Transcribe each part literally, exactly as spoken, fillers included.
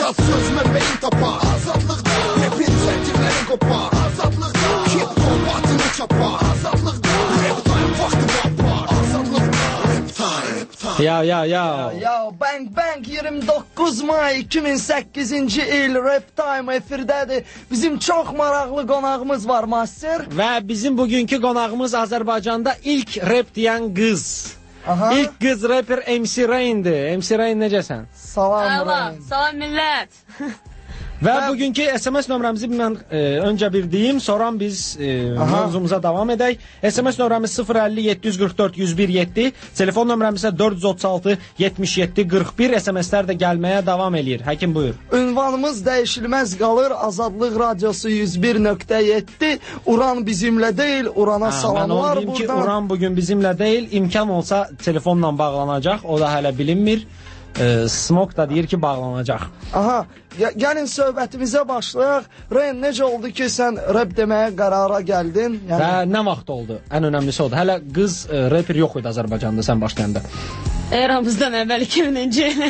Yaz sözümə beyin tapar azadlıqda. Rapin çəkirləri qopar azadlıqda. Hip hop atını çapar azadlıqda. Rap time vaxtı vapar azadlıqda. Rap time, rap time. Ya ya ya. Ya bang bang iyirmi doqquz may iki min səkkizinci il Rap Time efirdədir. Bizim çox maraqlı qonağımız var Master. Və bizim bugünkü qonağımız Azərbaycanda ilk rap deyən qız. Aha. İlk qız rapper M C Rain'dir. M C Rain necəsən? Salam Rain. Salam millət. Və bugünkü S M S nömrəmizi mən e, öncə bir deyim, sonra biz e, mövzumuza davam edək. S M S nömrəmiz sıfır əlli yeddi yüz qırx dörd yüz bir yeddi, telefon nömrəmiz isə dörd yüz otuz altı yetmiş yeddi qırx bir. S M S-lər də gəlməyə davam eləyir. Həkim buyur. Ünvanımız dəyişilməz qalır. Azadlıq Radiosu yüz bir nöqtə yeddi. Uran bizimlə deyil, Urana ha, salamlar buradan. buradan. Ki, Uran bugün bizimlə deyil, imkan olsa telefonla bağlanacaq, o da hələ bilinmir. E, Smoke da deyir ki, bağlanacaq. Aha, gəlin söhbətimizə başlayaq. Rain, necə oldu ki, sən rap deməyə qərara gəldin? Yəni... Və nə vaxt oldu? Ən önəmlisi oldu. Hələ qız e, rapper yox idi Azərbaycanda sən başlayanda. Eramızdan əvvəl iki minci il.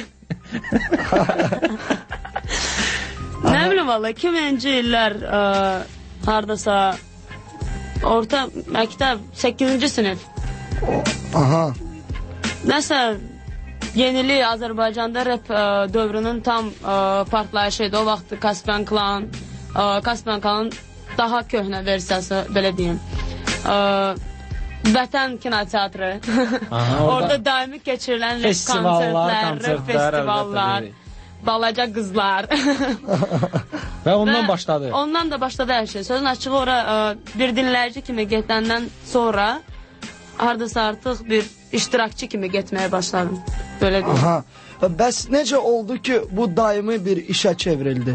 Nə bilim valla, iki minci illər ə, hardasa orta məktəb səkkizinci sinif. Aha. Nəsə yenilik Azərbaycanda rap ə, dövrünün tam ə, partlayışı idi. O vaxt Caspian Klan, ə, Caspian Klanın daha köhnə versiyası, belə deyim. Ə, Vətən kinoteatrı. Aha, orada, orada daimi keçirilən konsertlər, rap festivallar, balaca qızlar. Və ondan Və başladı. Ondan da başladı hər şey. Sözün açığı ora ə, bir dinləyici kimi getəndən sonra hardasa artıq bir iştirakçı kimi getməyə başladım. Böyle deyim. Aha. Bəs necə oldu ki, bu daimi bir işə çevrildi?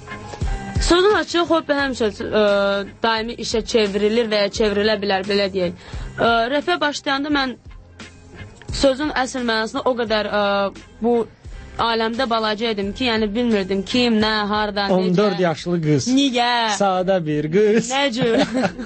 Sözün açığı hobbi həmişə ə, daimi işə çevrilir və ya çevrilə bilər, belə deyək. Ə, Rapə başlayanda mən sözün əsl mənasında o qədər ə, bu aləmdə balaca idim ki, yəni bilmirdim kim, nə, harda, necə. on dörd yaşlı qız. Niyə? Sadə bir qız. Nə cür?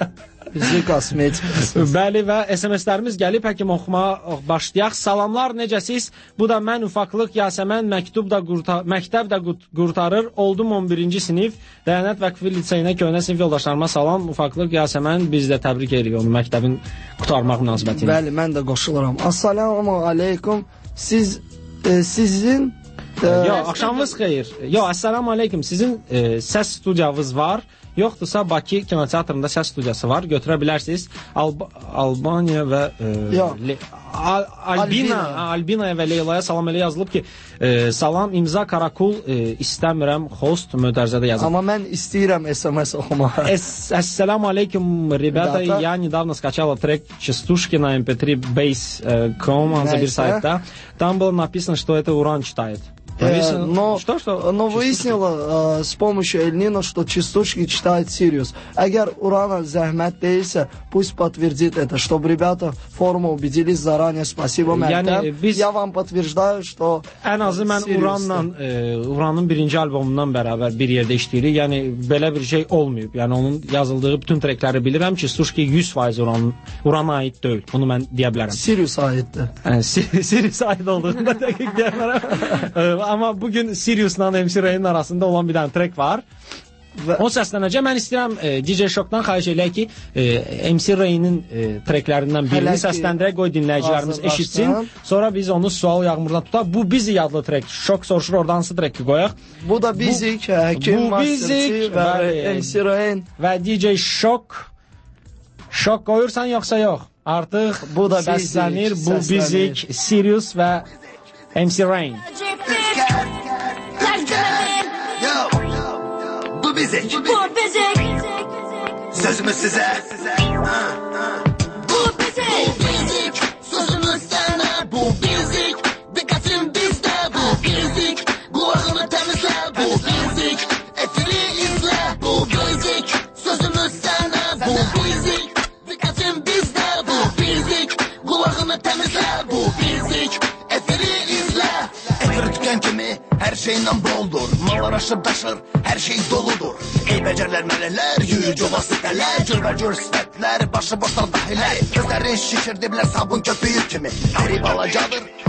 Bizi kosmetik. Bəli, və S M S-lərimiz gəlib, həkim oxumağa başlayaq. Salamlar, necəsiz? Bu da mən ufaqlıq Yasəmən, məktub da qurtar məktəb də qurtarır. Oldum on birinci sinif. Dəyanət Vəqfi liseyinə köhnə sinif yoldaşlarıma salam. Ufaqlıq Yasəmən, biz də təbrik edirik onu məktəbin qurtarmaq münasibətilə. Bəli, mən də qoşuluram. Assalamu aleykum. Siz e, sizin e, Yox, axşamınız xeyir. Yox, assalamu aleykum. Sizin e, səs studiyavız var. Yoxdursa Bakı kinoteatrında səs studiyası var, götürə bilərsiniz. Alb Albaniya və e, Le Al Albina, Albina. Albinaya və Leylaya salam elə yazılıb ki, e, salam imza karakul e, istəmirəm, host mötərizədə yazılıb. Amma mən istəyirəm S M S oxumağı. Assalamu aleykum, rебята, я недавно скачала трек частушки на эм пэ три base точка ком, за bir сайтта. Там было написано, что это Уран читает. Э, но, что, что? но выяснила э, с помощью Эльнина, что частушки читает Сириус. Агер Урана зahmet değilse, пусть подтвердит это, чтобы ребята форума убедились заранее. Спасибо, Məktəb. Biz... Я вам подтверждаю, что ən azı mən Uranla, e, Uranın birinci albomundan bərabər bir yerdə işləyirik. Yəni, belə bir şey olmayıb. Yəni, onun yazıldığı bütün trekləri bilirəm ki, Stuşki yüz faiz Uran, Urana aid deyil. Bunu mən deyə bilərəm. Sirius aiddir. Yəni, Sirius aid olduğunda dəqiq deyə bilərəm. Amma bugün Sirius'la M C Rain'in arasında olan bir dənə trek var. Və o səslənəcək. Mən istəyirəm e, D J Shock'dan xahiş eləyək ki, e, M C Rain'in e, treklərindən birini səsləndirək, qoy dinləyicilərimiz eşitsin. Sonra biz onu sual yağmurdan tutaq. Bu bizi adlı trek. Shock soruşur, orada hansı treki qoyaq? Bu da bizik, Həkim Masterçi və M C Rain və D J Shock. Shock qoyursan yoxsa yox? Artıq bu da səslənir. Bu bizik, Sirius və M C Rain. Bu bizik. Bu bizik. Sözümüz size. Bu bizik. Bu bizik. Sözümüz sana. Bu bizik. Dikkatin bizde. Bu bizik. Kulağını temizle. Bu bizik. Efiri izle. Bu bizik. Sözümüz sana. Bu bizik. Dikkatin bizde. Bu bizik. Kulağını temizle. Bu bizik. Efiri izle. Efir tüken kimi her şeyle boldur. Mallar aşıp taşır, her şey doludur. Ey becerler meleler, yürüyücü vasıteler. Cürbəcür sifətlər, başı boşlar dahiler. Gözlerin şişirdi bile sabun köpüğü kimi. Herif alacadır,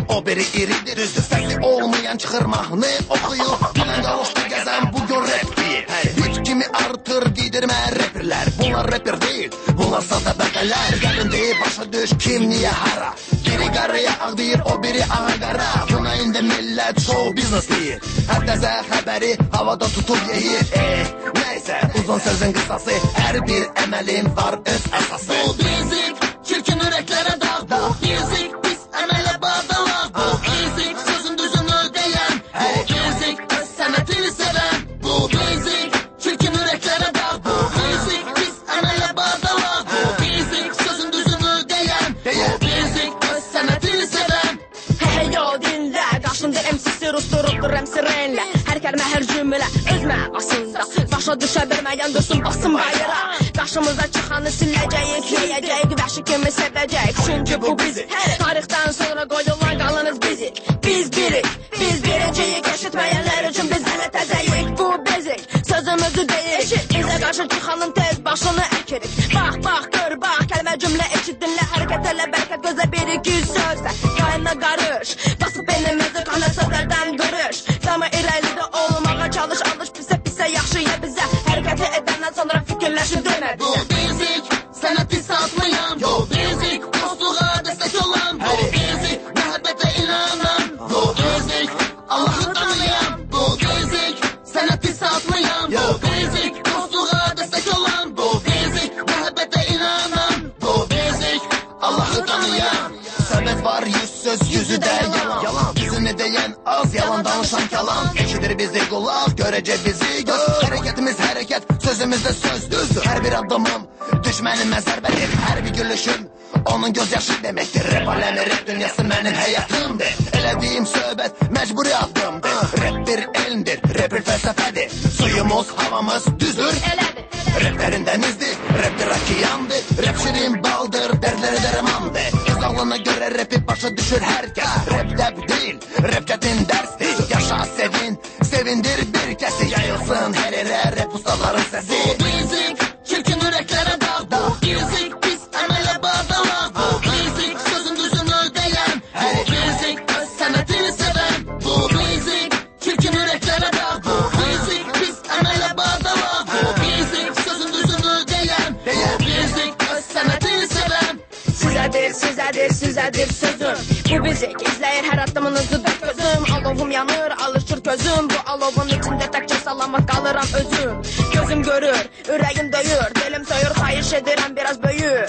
o biri iridir. Düzdür, fərqli olmayan çıxır mahnı oxuyub. Bilən qalışda gəzən bugün rap deyil. Yük kimi artır giydirmə rapperlər. Bunlar rapper deyil, bunlar sazda bəqələr. Gəlin deyib başa düş kim niyə hara. Biri qarıya ağ deyir, o biri ağa qara. Buna indi millət show business deyir. Həddəsə xəbəri havada tutub yeyir. Eh, nəysə, uzun sözün qısası, hər bir əməlin var öz əsası. Bu bizik, çirkin ürəklərə dağ. Bu bizik, pis əmələ bağdalaq. Bu bizik, sözün düzünü deyən. Bu bizik, öz sənətini sevən. Bu bizik, çirkin ürəklərə dağ. Bu bizik, pis əmələ bağdalaq. Bu bizik, sözün düzünü deyən. Bu bizik, öz sənətini sevən. Hey yo dinlə, qarşında M C-si rusturubdur rəmsi renlə. Hər kəlmə, hər cümlə öz mənasında. Başa düşə bilməyən dursun basın bayıra. Qarşımıza çıxanı siləcəyik, yiyəcəyik, vəhşi kimi sevəcəyik. Çünki bu bizik, tarixdən sonra qoyulan qalınız bizik. Biz birik, biz biriciyik, eşitməyənlər üçün biz hələ təzəyik. Bu bizik, sözümüzü deyik, bizə qarşı çıxanın tez başını əkirik. Bax, bax, gör, bax, kəlmə cümlə eşit, dinlə, hərəkət elə, bərkət gözə bir iki sözlə. Yayına qarış, basıb beynimizi qanə sözlərdən qırış. Dama irəlidə olmağa çalış, alış pisə pisə yaxşıya bizə. Hərəkəti edəndən sonra fikirləşib dönə bizə. Bu bizik, sənəti satmayan. Bu bizik, dostluğa dəstək olan. Bu bizik, məhəbbətə inanan. Bu bizik, Allahı tanıyan. Bu bizik, sənəti satmayan. Bu bizik, dostluğa dəstək olan. Bu bizik, məhəbbətə inanan. Bu bizik, Allahı tanıyan. Səbət var yüz söz, yüzü də yalan. Düzünü deyən az, yalan danışan kalan. Eşidir bizi qulaq, görəcək bizi göz. Hərəkətimiz hərəkət, sözümüz də sözdür. Hər bir addımım düşmənimə zərbədir. Hər bir gülüşüm onun gözyaşı deməkdir. Rap aləmi, rap dünyası mənim həyatımdır. Elədiyim söhbət məcburi addımdır. Rap bir elmdir, rap bir fəlsəfədir. Suyumuz, havamız düzdür. Raplərin dənizdir, rap bir okeandır. Rap şirin baldır, dərdləri dərmandır. Öz ağlına görə rapi başa düşür hər kəs. Rap dəb deyil, rap qətin dərsdir. Yaşa sevin, sevindir bir kəsi. Yayılsın hər yerə rap ustaların səsi. Bu bizik, çirkin ürəklərə dağ. Bu bizik, pis əmələ bağdalaq. Bu bizik, sözün düzünü deyən. Bu bizik, öz sənətini sevən. Bu bizik, çirkin ürəklərə dağ. Bu bizik, pis əmələ bağdalaq. Bu bizik, sözün düzünü deyən. Bu bizik, öz sənətini sevən. Sizədir, sizədir, sizədir sözüm. Bu bizik, izləyir hər addımınızı dört gözüm. Alovum yanır, alışır gözüm. Bu alovun içində təkcə salamat qalıram özüm. Gözüm görür, ürəyim döyür, dilim soyur, xahiş edirəm biraz böyür.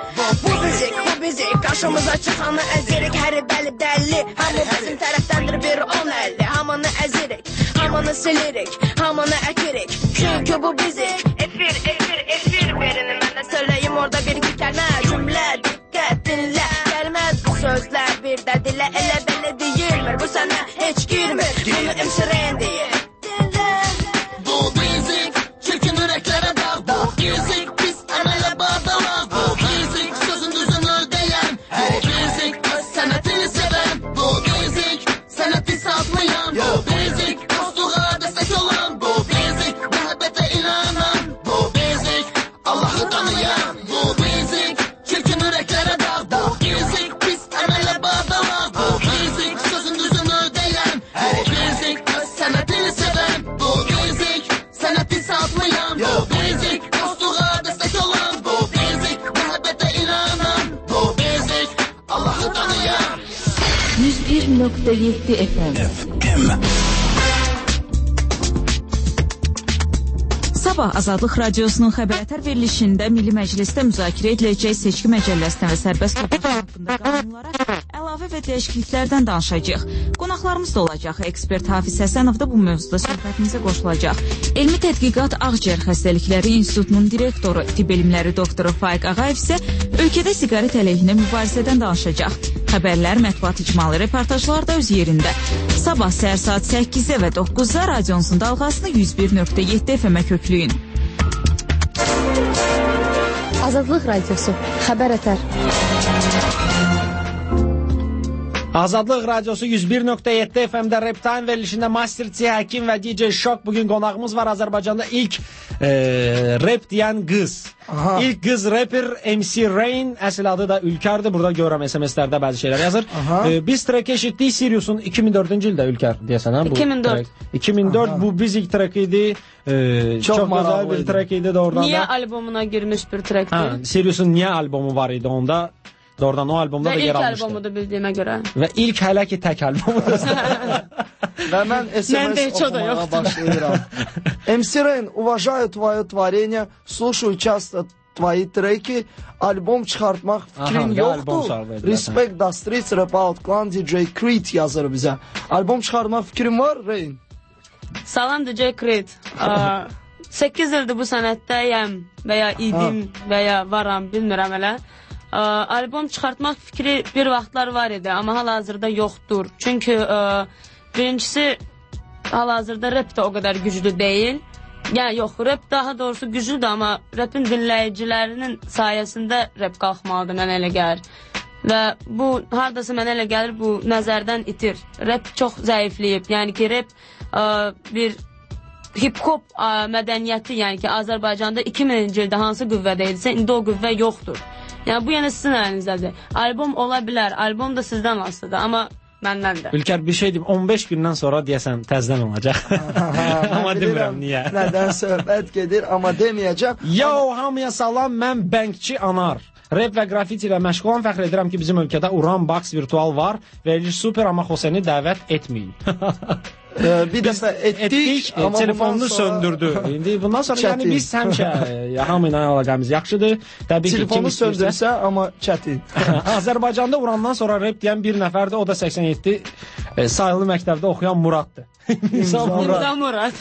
Bu bizik, bu bizik, qarşımıza çıxanı əzirik. Həri bəli dəlli, hamı bizim tərəfdəndir bir on əlli. Hamını əzirik, hamını silirik, hamını əkirik. Çünki bu bizik. Efir, efir, efir verin, mən də söyləyim orada bir iki kəlmə. Cümlə, diqqət, dinlə, gəlməz bu sözlər bir də dilə. Elə belə deyilmir, bu sənə heç girmir. Bunu M C Rain deyir. Bu bizik, çirkin ürəklərə dağ. Bu bizik, pis əmələ bağdalaq. Bu bizik, sözün düzünü deyən. Bu bizik, öz sənətini sevən. Bu bizik, sənəti satmayan. Bu bizik, dostluğa dəstək olan. Bu bizik, məhəbbətə inanan. Bu bizik, Allahı tanıyan. Bu bizik, çirkin ürəklərə dağ. Bu bizik, pis əmələ bağdalaq. Bu bizik, sözün düzünü deyən. Bu bizik, öz sənətini sevən. Bu bizik, sənəti satmayan. Bu bizik, dostluğa dəstək olan. Bu bizik, məhəbbətə inanan. Bu bizik, Allahı tanıyan. yüz bir nöqtə yeddi F M. Sabah Azadlıq Radiosunun xəbərətər verilişində Milli Məclisdə müzakirə ediləcək seçki məcəlləsinə və sərbəst topluca haqqında qanunlara əlavə və dəyişikliklərdən danışacaq. Qonaqlarımız da olacaq. Ekspert Hafiz Həsənov da bu mövzuda söhbətimizə qoşulacaq. Elmi Tədqiqat Ağciyər Xəstəlikləri İnstitutunun direktoru, tibb elmləri doktoru Faiq Ağayev isə ölkədə siqaret əleyhinə mübarizədən danışacaq. Xəbərlər, mətbuat icmalı reportajlar da öz yerində. Sabah səhər saat səkkizdə və doqquzda radionuzun dalğasını yüz bir nöqtə yeddi F M-ə köklüyün. Azadlıq Radiosu, xəbər ətər. Azadlıq Radiosu yüz bir nöqtə yeddi F M-də Rap Time verilişində Master C Həkim və D J Shock bugün qonağımız var. Azərbaycanda ilk e, rap deyən qız. Aha. İlk qız rapper M C Rain, əsl adı da Ülkərdir. Burada görürəm S M S-lərdə bəzi şeylər yazır. E, biz trek eşitdik Sirius'un iki min dördüncü ildə Ülkər deyəsən. iki min dörd. iki min dörd Aha. Bu biz ilk trek idi. E, çox, çox gözəl bir trek idi doğrudan. Niyə da. albomuna girmiş bir trekdir? Sirius'un niyə albomu var idi onda? Doğrudan o albomda və da yer almışdı. Və ilk albomudur bildiyimə görə. Və ilk hələ ki tək albomudur. Və mən S M S okumaya başlayıram. M C Rain, уважаю твое творение, слушаю часто твои треки, albom çıxartmaq fikrim yoxdur. Respect the Streets, Rap Out Clan, D J Creed yazır bizə. Albom çıxartmaq fikrim var, Rain? Salam D J Creed. səkkiz ildir bu sənətdəyəm və ya idim və ya varam, bilmirəm hələ. Ə, albom çıxartmaq fikri bir vaxtlar var idi, amma hal-hazırda yoxdur. Çünki ə, birincisi hal-hazırda rap da o qədər güclü deyil. Yəni yox, rap daha doğrusu güclüdür, amma rapin dinləyicilərinin sayəsində rap qalxmalıdır, mənə elə gəlir. Və bu hardasa mənə elə gəlir, bu nəzərdən itir. Rap çox zəifləyib. Yəni ki, rap ə, bir hip-hop ə, mədəniyyəti, yəni ki, Azərbaycanda iki mininci ildə hansı qüvvədə idisə, indi o qüvvə yoxdur. Yəni bu yəni sizin əlinizdədir. Albom ola bilər, albom da sizdən asılıdır, amma məndən də. Ülkər, bir şey deyim, on beş gündən sonra deyəsən təzdən olacaq. Amma demirəm niyə. Nədən söhbət gedir, amma deməyəcəm. Yo, hamıya salam, mən Bənkçi Anar. Rap və grafiti ilə məşğulam, fəxr edirəm ki, bizim ölkədə Uran Box virtual var. Veriliş super, amma Xoseni dəvət etməyin. Ee, bir dəfə etdik, etdik amma telefonunu sonra... söndürdü. İndi bundan sonra çətin. Yəni biz həmişə hamı ilə əlaqəmiz yaxşıdır. Təbii telefonu ki, söndürsə, amma çətin. Azərbaycanda Urandan sonra rap deyən bir nəfərdir, o da səksən yeddi e, sayılı məktəbdə oxuyan Muraddır. İmza Murad. Murad.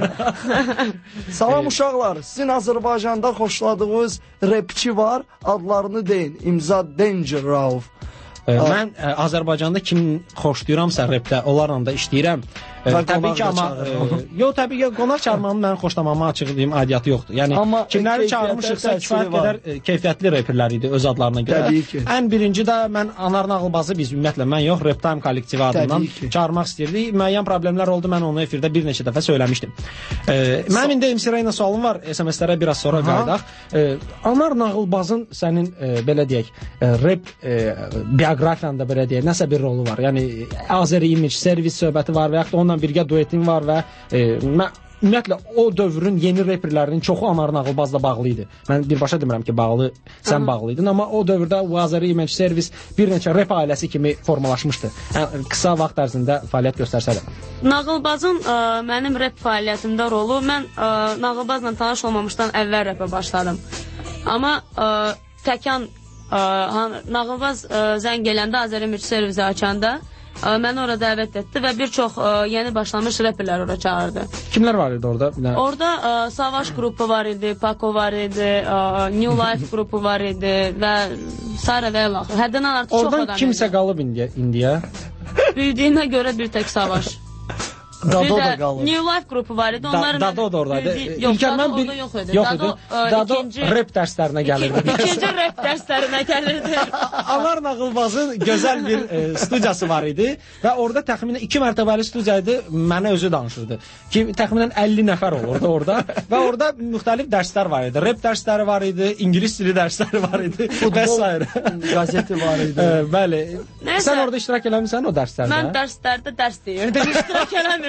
Salam uşaqlar, sizin Azərbaycanda xoşladığınız rapçi var, adlarını deyin. İmza Danger Rauf. E, mən e, Azərbaycanda kim xoşlayıramsa rapdə, onlarla da işləyirəm. E, təbii ki, amma e, yox, təbii ki, qonaq çağırmanın mən xoşlamama açıqlayım, aidiyyatı yoxdur. Yəni amma kimləri çağırmışıqsa kifayət qədər e, keyfiyyətli reperlər idi öz adlarına görə. Təbii ki. Ən birinci də mən Anar Nağılbazı, biz ümumiyyətlə mən yox, Rap Time kollektivi adından çağırmaq istəyirdik. Müəyyən problemlər oldu, mən onu efirdə bir neçə dəfə söyləmişdim. E, mənim indi M C Rainə sualım var, S M S-lərə biraz sonra qayıdaq. E, Anar Nağılbazın sənin e, belə deyək, e, rap e, bioqrafiyanda belə deyək, nəsə bir rolu var. Yəni Azeri Image, servis söhbəti var və yaxud da onunla birgə duetin var və e, mən ümumiyyətlə o dövrün yeni reperlərinin çoxu Anar Nağılbazla bağlı idi. Mən birbaşa demirəm ki, bağlı, sən bağlı idin, amma o dövrdə Azeri Image servis bir neçə rep ailəsi kimi formalaşmışdı. Yəni, qısa vaxt ərzində fəaliyyət göstərsə də. Nağılbazın ə, mənim rep fəaliyyətimdə rolu, mən ə, Nağılbazla tanış olmamışdan əvvəl repə başladım. Amma ə, təkan ə, Nağılbaz ə, zəng gələndə Azeri Image servisi açanda ə, məni ora dəvət etdi və bir çox ə, yeni başlamış reperlər ora çağırdı. Kimlər var idi orada? Orada ə, Savaş qrupu var idi, Paco var idi, ə, New Life qrupu var idi və Sara və Elax. Həddən artıq çox adam idi. Oradan kimsə qalıb indiyə? indiyə? Bildiyimə görə bir tək Savaş. Dado da qalır. New Life qrupu var idi. Onların da, Dado da oradaydı. Yox, Dado orada yox idi. Yox idi. Dado, Dado ikinci, rap dərslərinə gəlirdi. İkinci rap dərslərinə gəlirdi. Anar Nağılbazın gözəl bir e, studiyası var idi və orada təxminən iki mərtəbəli studiyaydı, mənə özü danışırdı. Ki təxminən əlli nəfər olurdu orada və orada müxtəlif dərslər var idi. Rap dərsləri var idi, ingilis dili dərsləri var idi və s. Qazeti var idi. E, bəli. Neyse, sən orada iştirak eləmirsən o dərslərdə? Mən dərslərdə dərs deyirdim, iştirak eləmirdim.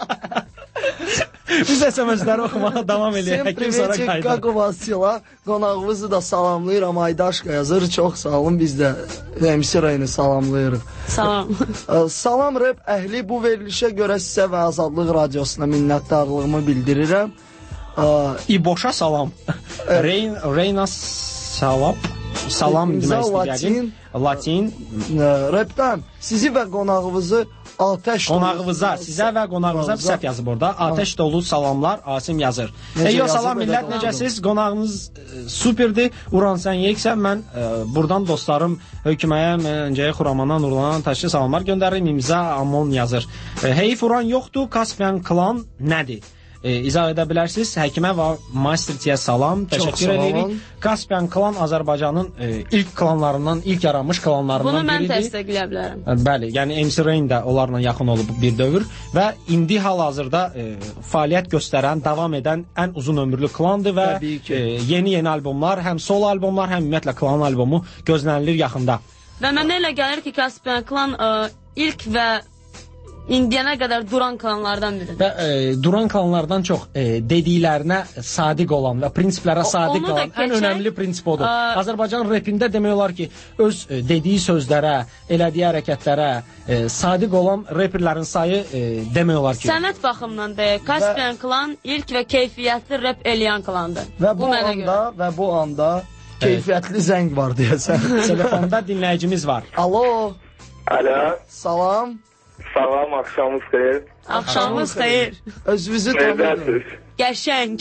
Biz S M S-ləri oxumağa davam eləyək. Всем приветик, как у вас дела? Qonağımızı da salamlayıram, Aydaşqa yazır. Çox sağ olun, biz də M C Rain'i salamlayırıq. Salam. Salam rap əhli, bu verilişə görə sizə və Azadlıq Radiosuna minnətdarlığımı bildirirəm. İboşa salam. Reyn, Reyna salam. Salam demək istəyirəm. Latin. Rapdan sizi və qonağımızı Ateş qonağımıza, sizə və qonağımıza səhv yazıb orada. Ateş dolu salamlar, Asim yazır. Eyo salam millət, necəsiz? Qonağınız e, superdir. Uran sən yeksən, mən e, buradan dostlarım hökməyə, məncəyə, Xuramana, Nurlana, Taşlı salamlar göndərirəm. İmza Amon yazır. E, heyf Uran yoxdur, Kaspian klan nədir? e, izah edə bilərsiniz. Həkimə və Masterçiyə salam, təşəkkür edirik. Caspian klan Azərbaycanın e, ilk klanlarından, ilk yaranmış klanlarından biridir. Bunu mən biridir. təsdiqləyə bilərəm. Bəli, yəni M C Rain də onlarla yaxın olub bir dövr və indi hal-hazırda e, fəaliyyət göstərən, davam edən ən uzun ömürlü klandır və e, yeni-yeni albomlar, həm solo albomlar, həm ümumiyyətlə klan albomu gözlənilir yaxında. Və mənə elə gəlir ki, Caspian klan ə, ilk və indiyənə qədər duran klanlardan biridir. Və e, duran klanlardan çox e, dediklərinə sadiq olan və prinsiplərə sadiq olan keçək, ən önəmli prinsip odur. Ə... Azərbaycan repində demək olar ki, öz e, dediyi sözlərə, elədiyi hərəkətlərə e, sadiq olan reperlərin sayı e, demək olar ki. Sənət baxımından deyək, Caspian və... klan ilk və keyfiyyətli rep eləyən klandır. Və bu, bu anda görə. və bu anda keyfiyyətli evet. zəng var deyəsən. Telefonda dinləyicimiz var. Alo. Alo. Salam. Salam, axşamınız xeyir. Axşamınız xeyir. Özünüzü tanıyın. Qəşəng.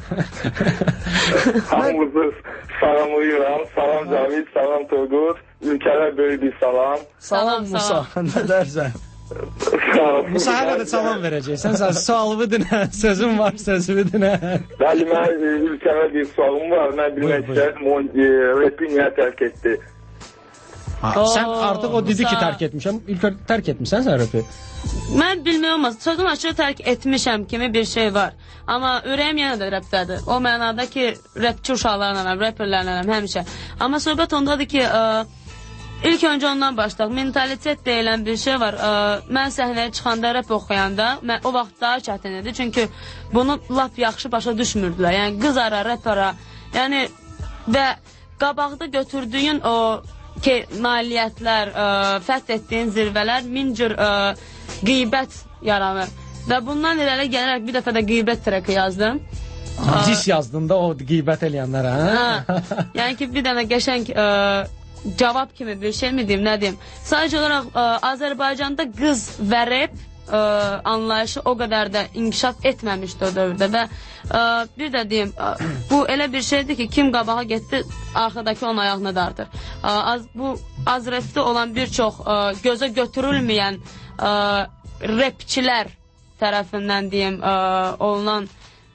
Hamınızı salamlayıram. Salam Cavid, salam Turgut. Ülkələr böyük bir salam. Salam Musa. Nə dərsən? Musa hələ də salam verəcəksən. Sən sualımı dinə, sözüm var, sözümü dinə. Bəli, mən ülkəmə bir sualım var. Mən bilmək istəyirəm, o repi niyə tərk etdi? Ha, sən artıq o dedi ki, tərk etmişəm. İlk tərk etmişsən sən repi? Mən bilmək olmaz. Sözün açıq tərk etmişəm kimi bir şey var. Amma ürəyim yenə də repdədir. O mənada ki, repçi uşaqlarla, reperlərlə həmişə. Amma söhbət ondadır ki, ə, İlk öncə ondan başlayaq. Mentalitet deyilən bir şey var. Ə, mən səhnəyə çıxanda, rep oxuyanda, mən, o vaxt daha çətin idi. Çünki bunu lap yaxşı başa düşmürdülər. Yəni qız ara, rep ara. Yəni və qabaqda götürdüyün o ki, nailiyyətlər, ə, fəth etdiyin zirvələr min cür ə, qeybət yaranır. Və bundan irəli gələrək bir dəfə də qeybət treki yazdım. Dis yazdın da o qeybət eləyənlərə, hə? Hə. Yəni ki, bir dənə qəşəng ə, cavab kimi bir şey mi deyim, nə deyim? Sadəcə olaraq ə, Azərbaycanda qız və rep ə, anlayışı o qədər də inkişaf etməmişdi o dövrdə və ə, bir də deyim, ə, bu elə bir şeydir ki, kim qabağa getdi, arxadakı onun ayağını dardır. Ə, az, bu az repdə olan bir çox ə, gözə götürülməyən ə, repçilər tərəfindən deyim, ə, olunan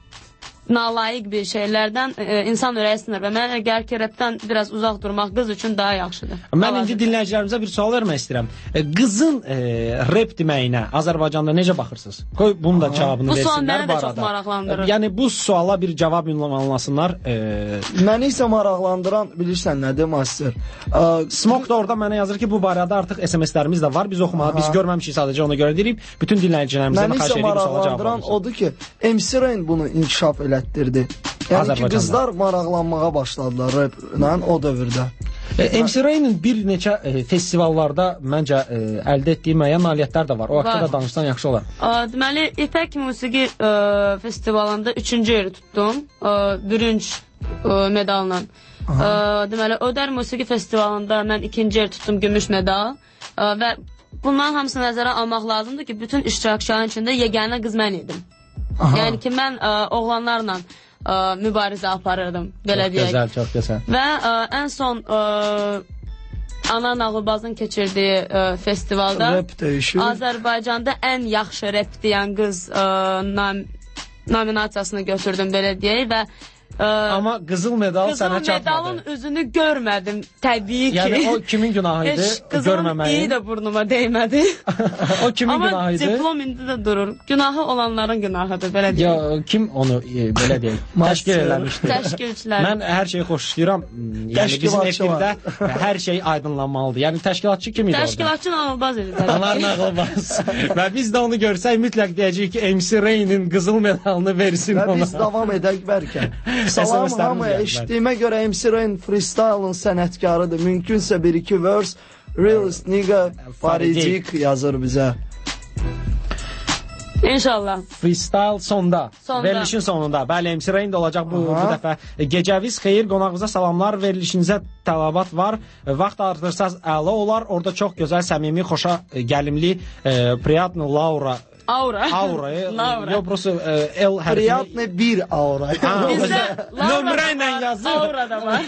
nalayiq bir şeylərdən e, insan ürəyi sınır və mənə gəlir ki, repdən biraz uzaq durmaq qız üçün daha yaxşıdır. Mən indi dinləyicilərimizə bir sual vermək istəyirəm. E, qızın e, rep deməyinə Azərbaycanda necə baxırsınız? Qoy bunun da cavabını bu versinlər. Bu sual mənə də çox maraqlandırır. Yəni bu suala bir cavab ünvanlasınlar. E... Məni isə maraqlandıran, bilirsən nədir Master? Uh, Smoke da orada mənə yazır ki, bu barədə artıq S M S-lərimiz də var. Biz oxumağı, biz görməmişik, sadəcə ona görə deyirik. Bütün dinləyicilərimizə xahiş edirik bu suala cavab maraqlandıran odur ki, M C Rain bunu inkişaf elətdirdi. Yəni ki, qızlar maraqlanmağa başladılar replə o dövrdə. E, M C Rain'in bir neçə e, festivallarda məncə e, əldə etdiyi müəyyən nailiyyətlər də var. O haqqda da danışsan yaxşı olar. A, deməli, İpək Musiqi e, festivalında üçüncü yeri tutdum. E, bürünc e, medalla. E, deməli, Ödər Musiqi festivalında mən ikinci yer tutdum, gümüş medal. E, və bunların hamısını nəzərə almaq lazımdır ki, bütün iştirakçıların içində yeganə qız mən idim. Aha. Yəni ki, mən ə, oğlanlarla ə, mübarizə aparırdım, belə çox deyək. Gözəl, çox gözəl. Və ə, ən son ə, Ana Nağılbazın keçirdiyi ə, festivalda Azərbaycanda ən yaxşı rep deyən qız ə, nam nominasiyasını götürdüm, belə deyək və Ə, amma qızıl medal sənə çatmadı. Qızıl medalın üzünü görmədim, təbii ki. Yəni o kimin günahı idi? Qızılın iyi də burnuma değmədi. O kimin amma günahı idi? Amma diplom indi də durur. Günahı olanların günahıdır, belə deyək. Ya kim onu e, belə deyək, təşkil eləmişdi? Təşkilçilər. Mən hər şeyi xoşlayıram. Yəni bizim efirdə hər şey aydınlanmalıdır. Yəni təşkilatçı kim idi orada? Təşkilatçı Nağılbaz idi. Anar Nağılbaz. Və biz də onu görsək mütləq deyəcəyik ki, M C Rain'in qızıl medalını versin ona. Və biz davam edək bərkən. Salam hamıya, eşitdiyimə görə M C Rain freestyle'ın sənətkarıdır. Mümkünsə bir iki verse Realist Nigga Faridik yazır bizə. İnşallah. Freestyle sonda. sonda. Verilişin sonunda. Bəli, M C Rain də olacaq bu, bu dəfə. Gecəviz xeyir, qonağımıza salamlar. Verilişinizə tələbat var. Vaxt artırsanız əla olar. Orada çox gözəl, səmimi, xoşa gəlimli, e, Priyatno Laura Aura. Aura. Laura. Yox, просто L hərfi. Приятный bir aura. Bizdə Nömrə ilə yazır. Aura da var.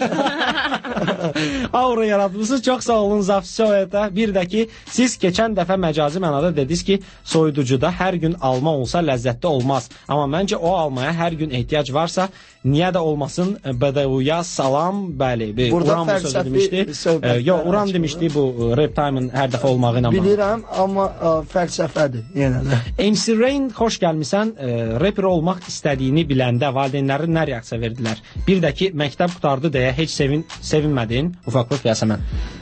Aura yaratmışsınız. Çox sağ olun Zafisoveta. Bir də ki, siz keçən dəfə məcazi mənada dediniz ki, soyuducuda hər gün alma olsa ləzzətli olmaz. Amma məncə o almaya hər gün ehtiyac varsa, niyə də olmasın? B D U-ya salam. Bəli, bir Uran bu sözü demişdi. Yox, Uran demişdi bu Rap Time-ın hər dəfə olmağı ilə. Bilirəm, amma fəlsəfədir yenə də. M C Rain, xoş gəlmisən. Rapper olmaq istədiyini biləndə valideynləri nə reaksiya verdilər? Bir də ki, məktəb qutardı deyə heç sevin, sevinmədin. Ufaqlıq Yasəmən.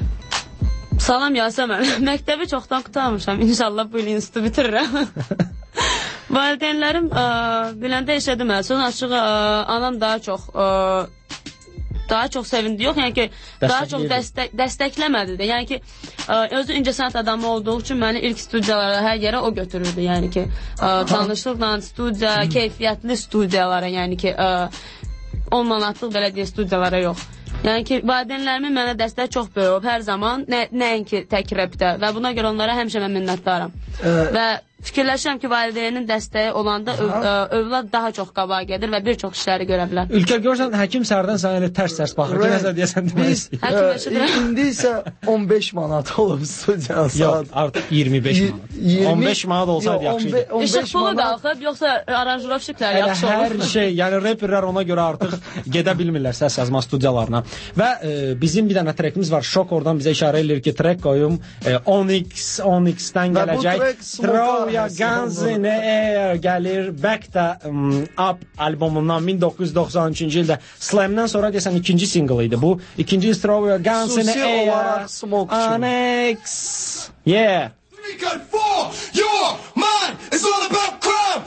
Salam Yasəmən. Məktəbi çoxdan qutarmışam. İnşallah bu il institutu bitirirəm. Valideynlərim ə, biləndə işə demə. Sonra açıq ə, anam daha çox ə, daha çox sevindi. Yox, yəni ki, daha çox dəstək, dəstəkləmədi də. Yəni ki, ə, özü incəsənət adamı olduğu üçün məni ilk studiyalara, hər yerə o götürürdü. Yəni ki, ə, tanışlıqla studiya, keyfiyyətli studiyalara, yəni ki, ə, on manatlıq belə deyə studiyalara yox. Yəni ki, valideynlərimin mənə dəstək çox böyük olub hər zaman, nə, nəinki tək rapdə və buna görə onlara həmişə mən minnətdaram. Və fikirləşirəm ki, valideynin dəstəyi olanda öv, ə, övlad daha çox qabağa gedir və bir çox işləri görə bilər. Ülkər, görürsən, həkim sərdən sənə elə tərs-tərs baxır ki, nəzər deyəsən deməyiz. İndi isə on beş manat olub studiya saat. Yox, artıq iyirmi beş manat. on beş manat olsaydı yaxşı idi. İşıq pulu qalxıb, yoxsa aranjirovşiklər yaxşı olur. Hər şey, yəni rapperlər ona görə artıq gedə bilmirlər səs yazma studiyalarına. Və e, bizim bir dənə trekimiz var, Şok oradan bizə işarə edir ki, trek qoyum e, Onyx, Onyx-dən gələcək. Throw your guns in the air gəlir. Back the um, Up albomundan min doqquz yüz doxsan üçüncü ildə Slam'dan sonra deyəsən ikinci single idi bu. İkinci Throw your guns in the air. Onyx. Yeah. Your mind is all about crime.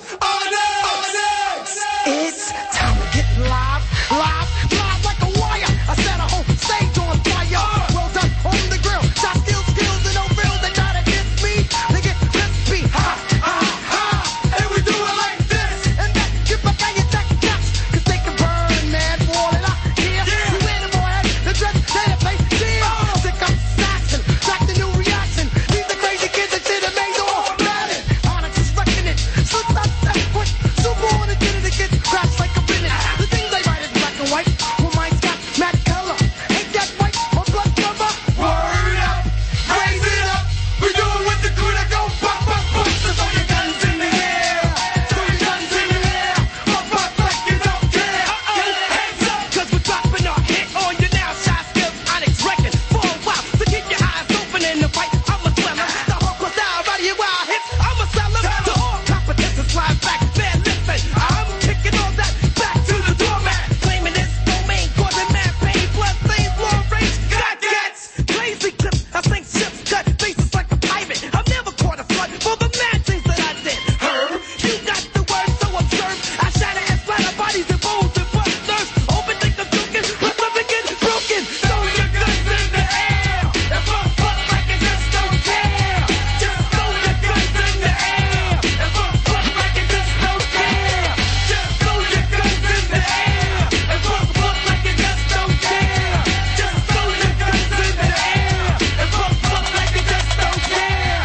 Onyx. It's time to get live, live, live like a wire. I set a whole stage on fire. Well done on the grill. Shot skills, skills, and no real. They try to diss me. They get crispy. Ha, ha, ha. And we do it like this. And then get back on your tech caps. Cause they can burn, man, for all that I hear. Yeah. You in the head, the dress, database, deal. Oh. Sick up Saxon, track the new reaction. These the crazy kids that shit have made all bad. Onyx is wrecking it. Slip that step quick. Super on the kid that gets crashed like a minute. The things they write is black and white. Well, mine's got matte color. Ain't that white or blood cover? Word up, raise it up. We do it with the crew that go pop, pop, pop. So throw your guns in the air. Throw your guns in the air. Pop, pop, like you don't care. Get hands up. Cause we're dropping our hit on you now. Shot skills, Onyx record. For a while, so keep your eyes open in the fight. I'm a slammer. The hardcore style, right here where I hit. I'm a seller. To all competition, slide back. Man, listen, I'm kicking all that back to the doormat. Claiming this domain, causing mad pain. Blood stains, long range. Got gets crazy clips. I sink ships, cut faces like a pirate. I've never caught a flood for the mad things that I did. Herb, you got the word, so observe. I shatter and splatter bodies and bones and bust nerves. Open think I'm joking, but something gets broken. Throw your guns in the air. And fuck, fuck like you just don't care. Just throw your guns in the air. And fuck, fuck like you just don't care. Just throw your guns in the air. And fuck, fuck like you just don't care. Just throw your guns in the air. And fuck, fuck like you just don't care.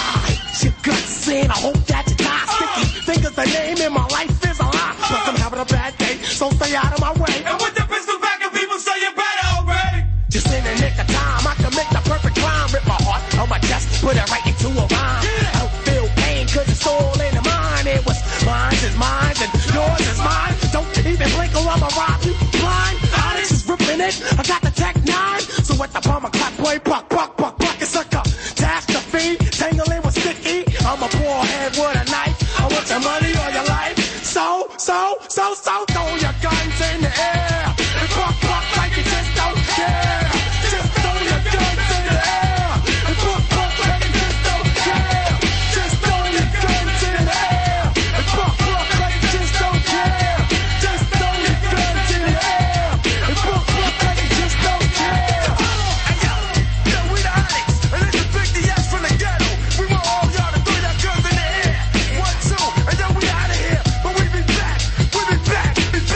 Your guts in, I hope that you die sticky. Fingers the name in my life is a lie. Plus I'm having a bad day, so stay out of my way. And with the pistol back and people say you better already. Just in the nick of time, I commit the perfect crime. Rip my heart on my chest, put it right into a rhyme. I don't feel pain cause it's all in the mind. It was mine is mine and yours is mine. Don't even blink or I'ma rob you blind. Onyx is ripping it, I got the tech nine. So at the bomber clock, boy, buck, buck, buck, buck, it's like a catastrophe. Tangling with sticky, I'm a poor head with a knife. I want your money or your life. So, so, so, so, throw your guns in the air. And buck, buck like you just don't care. Just throw your guns in the air. And buck, buck like you just don't care. Just throw your guns in the air. And buck, buck like you just don't care. Just throw your guns in the air. And buck, buck like you just don't care. Hey yo, yo, we the Onyx, and it's a big D S from the ghetto. We want all y'all to throw your guns in the air. One, two, and then we out of here. But we be back, we be back. It's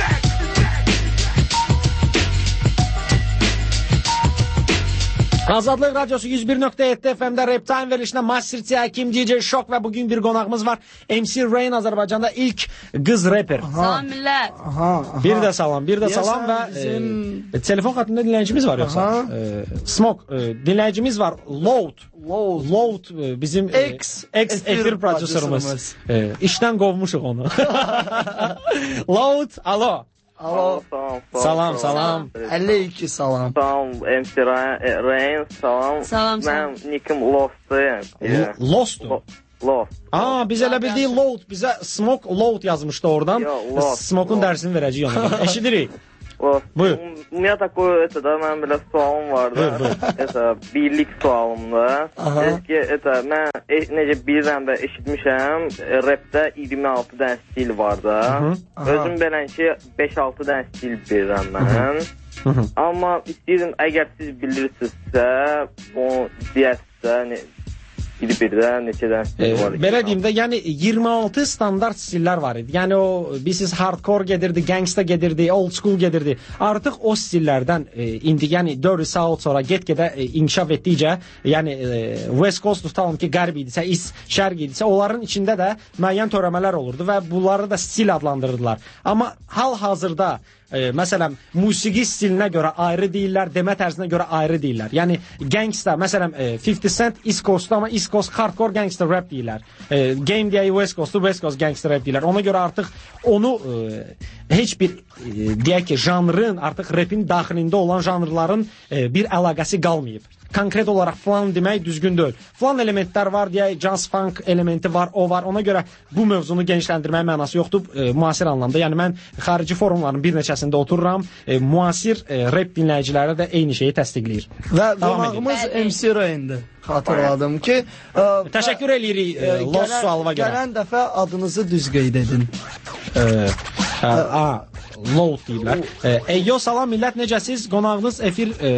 Azadlıq Radyosu yüz bir nöqtə yeddi F M-də Rap Time verilişində Masterçi Həkim, D J Shock və bugün bir qonağımız var. M C Rain Azərbaycanda ilk qız rapper. Salam millət. Aha, aha. Bir də salam, bir də Deyəsən salam və bizim... e, telefon xəttində dinləyicimiz var yoxsa? E, Smoke, e, dinləyicimiz var. Load. Load. Load e, bizim e, X, X efir prodüserimiz. E, işdən qovmuşuq onu. Load, alo. Alo. Salam, Salam, salam. əlli iki salam. Salam, M C Rain, salam. Salam, salam. Mən Nikim Lost'dayım. Lost. Lost. Aa, biz elə bildik Load, bizə Smoke Load yazmışdı oradan. Yo, Lost, Smoke'un Lost. dərsini verəcəyik ona. Eşidirik. Lost. Buyur. У меня такое, это, да, mənim belə sualım var da. Buyur, buyur. Это birlik sualımda. Aha. Ki, это, mən e, necə bilirəm və eşitmişəm, e, rapdə iyirmi altı dənə stil var da. Özüm belən ki, beş altı dənə stil bilirəm mən. Amma istəyirəm, əgər siz bilirsinizsə, onu deyərsə, ne, bir birdə neçədən stil var. E, belə deyim də, yəni iyirmi altı standart stillər var idi. Yəni o biz hardcore gedirdi, gangsta gedirdi, old school gedirdi. Artıq o stillərdən e, indi yəni dörd saat sonra get-gedə e, inkişaf etdikcə, yəni e, West Coast tutalım ki, qərb idisə, is şərq idisə, onların içində də müəyyən törəmələr olurdu və bunları da stil adlandırırdılar. Amma hal-hazırda E, məsələn, musiqi stilinə görə ayrı deyirlər, demə tərzinə görə ayrı deyirlər. Yəni, gangsta, məsələn, e, fifty Cent East Coast-da, amma East Coast hardcore gangster rap deyirlər. E, Game deyək West Coast-da, West Coast gangster rap deyirlər. Ona görə artıq onu e, heç bir, e, deyək ki, janrın, artıq rapin daxilində olan janrların e, bir əlaqəsi qalmayıb. Konkret olaraq falan demək düzgün deyil. Falan elementlər var, deyək, jazz funk elementi var, o var. Ona görə bu mövzunu genişləndirməyə mənası yoxdur e, müasir anlamda. Yəni mən xarici forumların bir neçəsində otururam, e, müasir e, rap dinləyiciləri də eyni şeyi təsdiqləyir. Və qonağımız M C Rain'dir. Xatırladım ki, ə, təşəkkür eləyirik e, Los sualıma görə. Gələn dəfə adınızı düz qeyd edin. E, a, a, Load deyirlər. E, Eyyo, salam millət, necəsiz? Qonağınız efir e,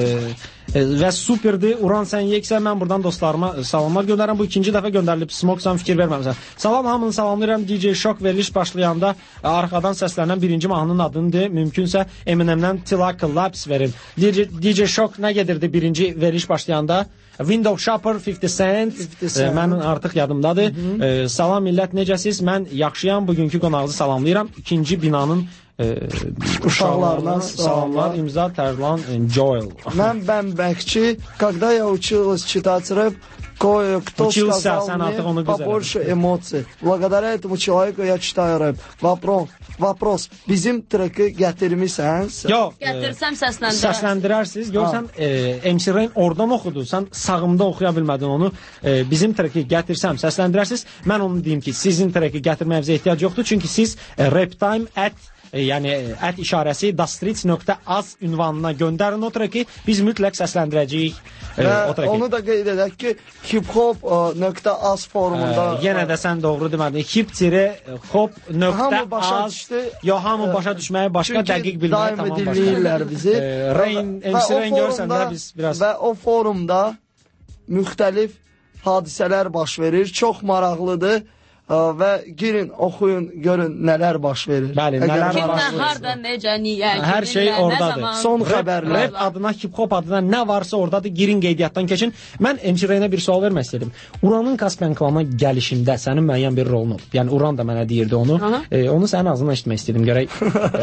və superdir. Uran sən yeksə, mən buradan dostlarıma salamlar göndərirəm. Bu ikinci dəfə göndərilib. Smoke sən fikir verməmisən. Salam, hamını salamlayıram. D J Shock veriliş başlayanda arxadan səslənən birinci mahnının adındır. Mümkünsə Eminem'dən Till I Collapse verin. D J, D J Shock nə gedirdi birinci veriliş başlayanda? Window Shopper, fifty Cent. fifty Cent. E, mənim artıq yadımdadır. E, salam millət, necəsiz? Mən yaxşıyam. Bugünkü qonağınızı salamlayıram. İkinci binanın e, uşaqlarına salamlar. İmza Tərlan Joel. Mən Бэмбэкчи, когда я училась читать рэп, кое-кто Учился, сказал мне побольше эмоций. Благодаря этому человеку я читаю рэп. Вопрос, вопрос, bizim treki gətirmisən? Yox, Gətirsəm səsləndirər. Səsləndirərsiniz. Görsən, e, M C Rain oradan oxudu. Sən sağımda oxuya bilmədin onu. E, bizim treki gətirsəm səsləndirərsiniz. Mən onu deyim ki, sizin treki gətirməyinizə ehtiyac yoxdur. Çünki siz e, Raptime at E, yəni ət işarəsi dastreets nöqtə az ünvanına göndərin o treki, biz mütləq səsləndirəcəyik e, o treki. Onu da qeyd edək ki, hiphop nöqtə az forumunda... E, yenə də sən doğru demədin. hip-hop nöqtə az... Yox, hamı başa düşməyi başqa, dəqiq bilməyi tamam başqa. Çünki daimi dinləyirlər bizi. E, Rain, M C Rain görsən də biz biraz... Və o forumda müxtəlif hadisələr baş verir, çox maraqlıdır. Və girin, oxuyun, görün nələr baş verir. Bəli, nələr baş Kimdə, verir. harda, necə, niyə, hər şey oradadır. Son xəbərlər. Rap adına, hip-hop adına nə varsa oradadır. Girin, qeydiyyatdan keçin. Mən M C Rain'ə bir sual vermək istədim. Uranın Kaspian klana gəlişində sənin müəyyən bir rolun olub. Yəni Uran da mənə deyirdi onu. E, onu sənin ağzından eşitmək istədim. Görək.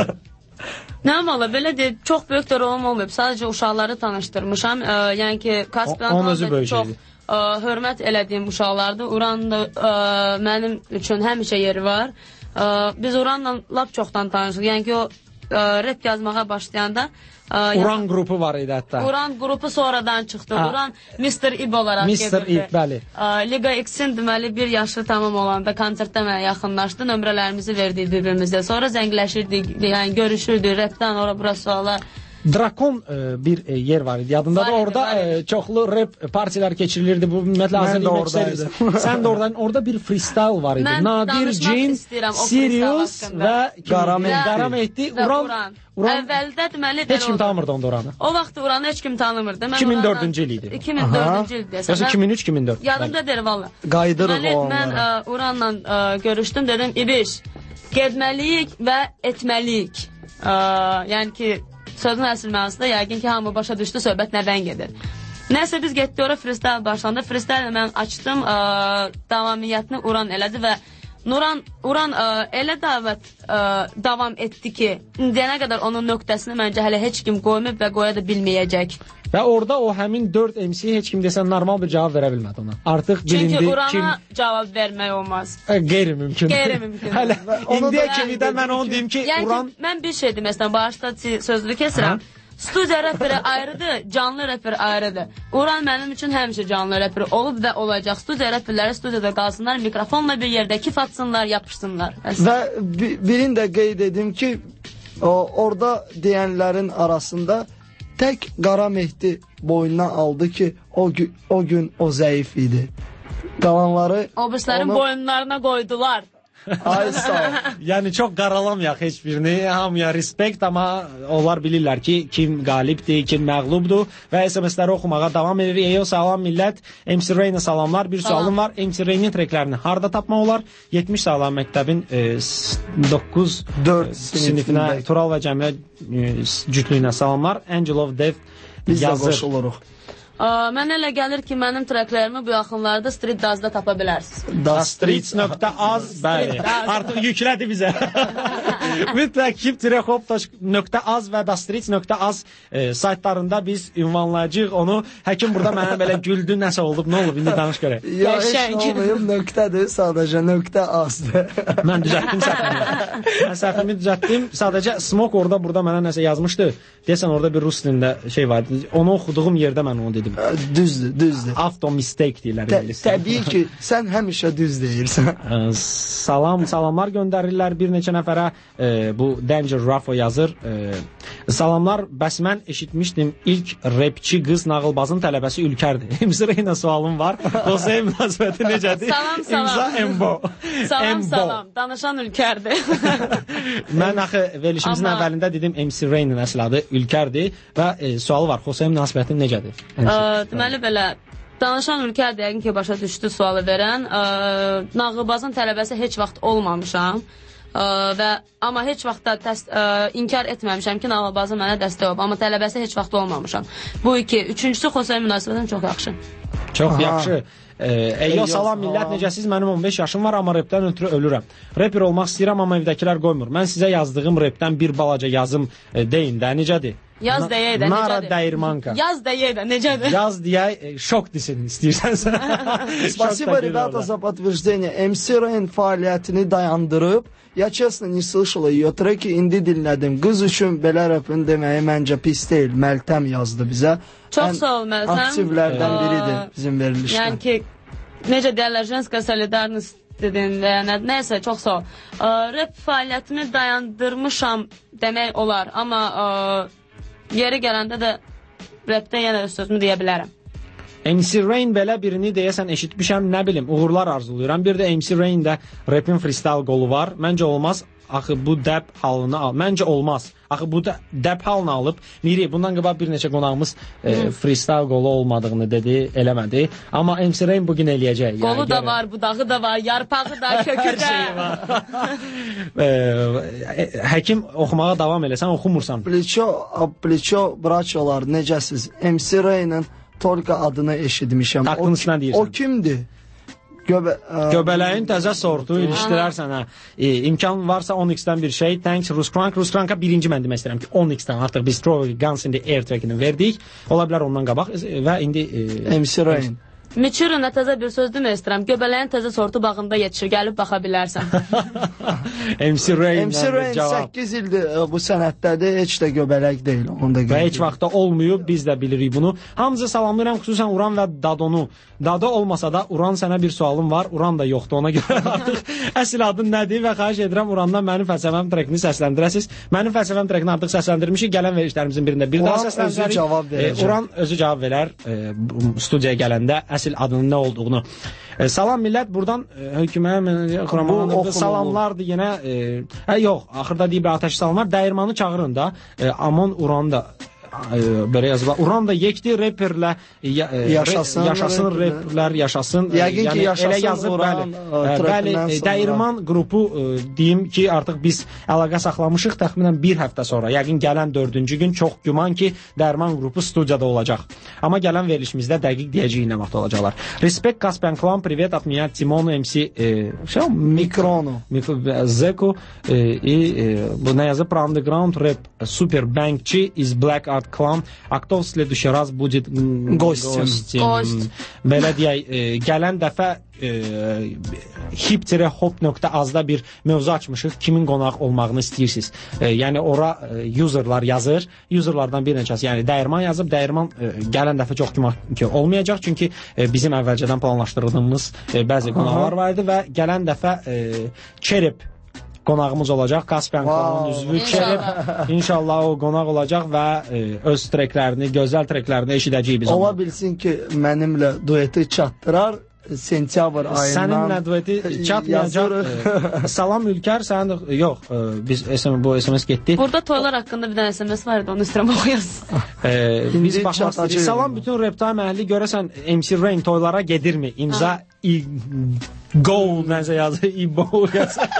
Nə valla, belə deyil, çox böyük də rolum olmayıb. Sadəcə uşaqları tanışdırmışam. E, yəni ki, Kaspian klanda çox... Ə, hörmət elədiyim uşaqlardır. Uran da ə, mənim üçün həmişə yeri var. Ə, biz Uranla lap çoxdan tanışıq. Yəni ki, o ə, rap yazmağa başlayanda ə, Uran qrupu var idi hətta. Uran qrupu sonradan çıxdı. Ha. Uran mister İb olaraq mister İb, bəli. Ə, Liga X-in deməli bir yaşı tamam olanda konsertdə mənə yaxınlaşdı. Nömrələrimizi verdik bir-birimizə. Sonra zəngləşirdik, yəni görüşürdük, rapdan ora bura suallar. Drakon e, bir e, yer var idi. Yadındadır. Orada e, çoxlu rap partiyalar keçirilirdi. Bu ümumiyyətlə hazır demək istəyirik. Sən də oradan, orada bir freestyle var idi. Mən Nadir, Jin, Sirius və Qaramehdi. Uran, Uran əvvəldə deməli heç kim tanımırdı onda Uranı. O vaxt Uranı heç kim tanımırdı. iki min dördüncü il idi. iki min dördüncü il deyəsən. Yoxsa iki min üç iki min dörd. Yadımda deyil valla. Qaydırıq o onlara. Mən ə, Uranla ə, görüşdüm, dedim İbiş, getməliyik və etməliyik. Ə, yəni ki, sözün əsl mənasında yəqin ki, hamı başa düşdü, söhbət nədən gedir. Nəsə biz getdik ora freestyle başlandı. Freestyle mən açdım, ə, davamiyyətini Uran elədi və Nuran, Uran ə, elə davət ə, davam etdi ki, indiyənə qədər onun nöqtəsini məncə hələ heç kim qoymayıb və qoya da bilməyəcək. Və orada o həmin dörd M C heç kim desən normal bir cavab verə bilmədi ona. Artıq bilindi Çünki Urana kim... cavab vermək olmaz. Qeyri-mümkün. Qeyri-mümkün. Hələ indiyə kimi də mən onu deyim ki, yəni Uran... Ki, mən bir şey deməsəm, bağışda sözlü kesirəm. Hə? Studiya rəperi ayrıdır, canlı rəper ayrıdır. Uran mənim üçün həmişə canlı rəper olub və olacaq. Studiya rəperləri studiyada qalsınlar, mikrofonla bir yerdə kif atsınlar, yapışsınlar. Və birini də qeyd edim ki, o, orada deyənlərin arasında tək Qara Mehdi boynuna aldı ki, o, o gün o zəif idi. Qalanları... Obrislərin onu... boyunlarına qoydular. Ay sağ ol. Yəni çox qaralamayaq heç birini. Hamıya respekt, amma onlar bilirlər ki, kim qalibdir, kim məğlubdur və S M S-ləri oxumağa davam edirik. Eyo, salam millət. M C Rainə salamlar. Bir salam. Sualım var. M C Rain'in treklərini harda tapmaq olar? yetmiş salam məktəbin e, doqquz dörd sinifinə, Tural və Cəmilə e, cütlüyünə salamlar. Angel of Death biz yazır. Biz də qoşuluruq. Mən elə gəlir ki, mənim treklərimi bu yaxınlarda Street Daz'da tapa bilərsiniz. Streets nöqtə az, bəli. Artıq yüklədi bizə. Mütləq hip-hop nöqtə az və Streets nöqtə az e, saytlarında biz ünvanlayacağıq onu. Həkim burada mənə belə güldü, nəsə olub, nə olub, indi danış görək. Ya, heç olmayıb, nöqtədir, sadəcə nöqtə azdır. Mən düzəltdim səhvimi. Mən səhvimi düzəltdim. Sadəcə Smoke orada, burada mənə nəsə yazmışdı. Deyəsən orada bir rus dilində şey vardı. Onu oxuduğum yerdə mən onu dedim. Düzdür, düzdür. Auto mistake deyirlər ingiliscə. Təbii ki, sən həmişə düz deyirsən. Salam, salamlar göndərirlər bir neçə nəfərə. E, bu Danger Rafo yazır. E, salamlar, bəs mən eşitmişdim ilk rapçi qız nağılbazın tələbəsi Ülkərdir. İmza Reyna sualım var. Dosyaya münasibəti necədir? Salam, salam. İmza Embo. Salam, Embo. salam. Danışan Ülkərdir. Mən axı verilişimizin Amma... əvvəlində dedim M C Rain'in əsl adı Ülkərdir və e, sualı var. Dosyaya münasibətin necədir? Ə, deməli belə, danışan Ülkərdir, yəqin ki, başa düşdü sualı verən. Ə, nağılbazın tələbəsi heç vaxt olmamışam. Ə, və amma heç vaxt da təs, ə, inkar etməmişəm ki, nağılbazı mənə dəstək olub, amma tələbəsi heç vaxt olmamışam. Bu iki. Üçüncüsü Xosaya münasibətim çox yaxşı. Çox Aha. yaxşı. Eyo, salam millət, necəsiz? Mənim on beş yaşım var, amma repdən ötürü ölürəm. Reper olmaq istəyirəm, amma evdəkilər qoymur. Mən sizə yazdığım repdən bir balaca yazım e, deyin də, necədir? Yaz deyək də, necədir? Nara dəyirmanka. Yaz deyək də, necədir? Yaz deyək, e, şok desin istəyirsən. Спасибо, ребята, за подтверждение. M C Rain fəaliyyətini dayandırıb. Ya çəslə ni слышала ее треки, indi dinlədim. Qız üçün belə rapın deməyi məncə pis deyil. Meltem yazdı bizə. Çox sağ ol, Meltem. Aktivlərdən biridir bizim verilişdə. Yəni ki, necə deyərlər, jenska solidarnost dedin və nə, nəysə, çox sağ ol. Ə, rap fəaliyyətimi dayandırmışam demək olar, amma ə, yeri gələndə də rapdə yenə də sözümü deyə bilərəm. M C Rain belə birini deyəsən eşitmişəm, nə bilim, uğurlar arzulayıram. Bir də M C Rain'də rapin freestyle qolu var. Məncə olmaz. Axı bu dəb halını al. Məncə olmaz. Axı bu da dəb halını alıb. Miri, bundan qabaq bir neçə qonağımız e, freestyle qolu olmadığını dedi, eləmədi. Amma M C Rain bugün eləyəcək. Qolu yəni, da görə... var, budağı da var, yarpağı da, kökü də. e, həkim oxumağa davam eləsən, oxumursan. Plечо, plечо, braçolar, necəsiz? M C Rain'in Tolga adını eşitmişəm. Aklın üstünə deyirsən. O kimdir? Göbə, ə... Göbələyin təzə sortu ilişdirərsən, hə. E, imkan varsa on X-dən bir şey. Thanks Ruskrank. Ruskranka birinci mən demək istəyirəm ki, on X-dən artıq biz Troy Guns in the Air trackini verdik. Ola bilər ondan qabaq və indi e, M C Rain. Miçuruna təzə bir söz demək istəyirəm. Göbələyin təzə sortu bağında yetişir, gəlib baxa bilərsən. M C Rain. M C Rain səkkiz ildir bu sənətdədir, heç də göbələk deyil. Onda və heç vaxtda olmayıb, biz də bilirik bunu. Hamınızı salamlayıram, xüsusən Uran və Dadonu. Dado olmasa da Uran, sənə bir sualım var. Uran da yoxdur, ona görə artıq əsl adın nədir və xahiş edirəm Urandan mənim fəlsəfəm trekini səsləndirəsiniz. Mənim fəlsəfəm trekini artıq səsləndirmişik, gələn verişlərimizin birində bir daha səsləndirik. Uran özü cavab verəcək. Uran özü cavab verər e, studiyaya gələndə əsl adının nə olduğunu. E, salam millət, buradan e, hökümə xuramanı salamlardır yenə. E, hə yox, axırda deyib atəş salamlar. Dəyirmanı çağırın da. E, Amon Uranı da belə yazılır. Uran da yekdi reperlə ya, yaşasın, yaşasın reperlər, yaşasın. Yəqin yəni, ki, yaşasın elə yazıb, Uran. Bəli, bəli Dəyirman qrupu deyim ki, artıq biz əlaqə saxlamışıq təxminən bir həftə sonra. Yəqin gələn dördüncü gün çox güman ki, Dəyirman qrupu studiyada olacaq. Amma gələn verilişimizdə dəqiq deyəcəyik nə vaxt olacaqlar. Respekt Caspian Clan, привет от меня Тимон эм си şey Mikrono, Zeko и bu ne yazı Underground Rap Super Bankçi из Black Art Clan. А кто в следующий раз будет гостем? Belə deyək, gələn dəfə hip-hop.az-da bir mövzu açmışıq. Kimin qonaq olmağını istəyirsiniz? Yəni ora userlar yazır. Userlardan bir neçəsi, yəni Dəyirman yazıb. Dəyirman gələn dəfə çox güman ki olmayacaq. Çünki bizim əvvəlcədən planlaşdırdığımız bəzi qonaqlar var idi və gələn dəfə Çerep qonağımız olacaq. Caspian Clan'ın üzvü Çerep. İnşallah o qonaq olacaq və öz treklərini, gözəl treklərini eşidəcəyik biz. Ola bilsin ki, mənimlə dueti çatdırar. Sentyabr ayından səninlə dueti çatmayacaq. Salam Ülkər, sən yox, biz bu S M S getdi. Burada toylar haqqında bir dənə S M S var idi, onu istəyirəm oxuyasın. Biz baxmaq istəyirik. Salam bütün Reptime əhli, görəsən M C Rain toylara gedirmi? İmza i go nəsə yazır, İbo yazır.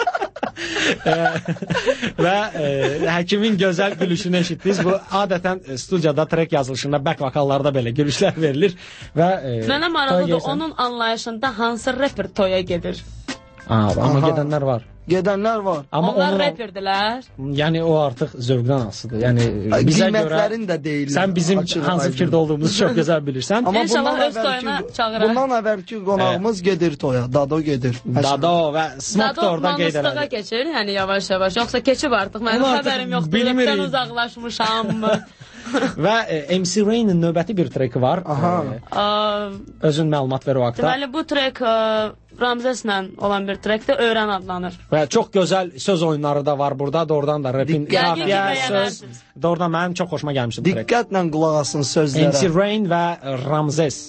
Və e, həkimin gözəl gülüşünü eşitdiniz. Bu adətən studiyada trek yazılışında back vokallarda belə gülüşlər verilir və e, mənə maraqlıdır, onun anlayışında hansı rapper toya gedir? Aa, amma Aha. gedənlər var. Gedənlər var. Amma onlar onun, rapperdirlər. Yəni o artıq zövqdən asılıdır. Yəni bizə görə də deyirlər. Sən bizim açıq, hansı açıq. fikirdə olduğumuzu çox gözəl bilirsən. Amma bundan əvvəlki bundan əvvəlki qonağımız gedir toya. Dado gedir. Dado və Smoke da oradan qeyd elədi. Dado keçir, yəni yavaş-yavaş. Yoxsa keçib artıq. Mənim xəbərim yoxdur. Rapdən uzaqlaşmışam. Və e, M C Rain'in növbəti bir treki var. Aha. E, özün məlumat ver o haqda. Deməli bu trek e, Ramzeslə olan bir trekdə Öyrən adlanır. Və çox gözəl söz oyunları da var burada. Doğrudan da rapin qafiyə söz. Doğrudan mənim çox xoşuma gəlmişdi bu trek. Diqqətlə qulaq asın sözlərə. M C Rain və Ramzes.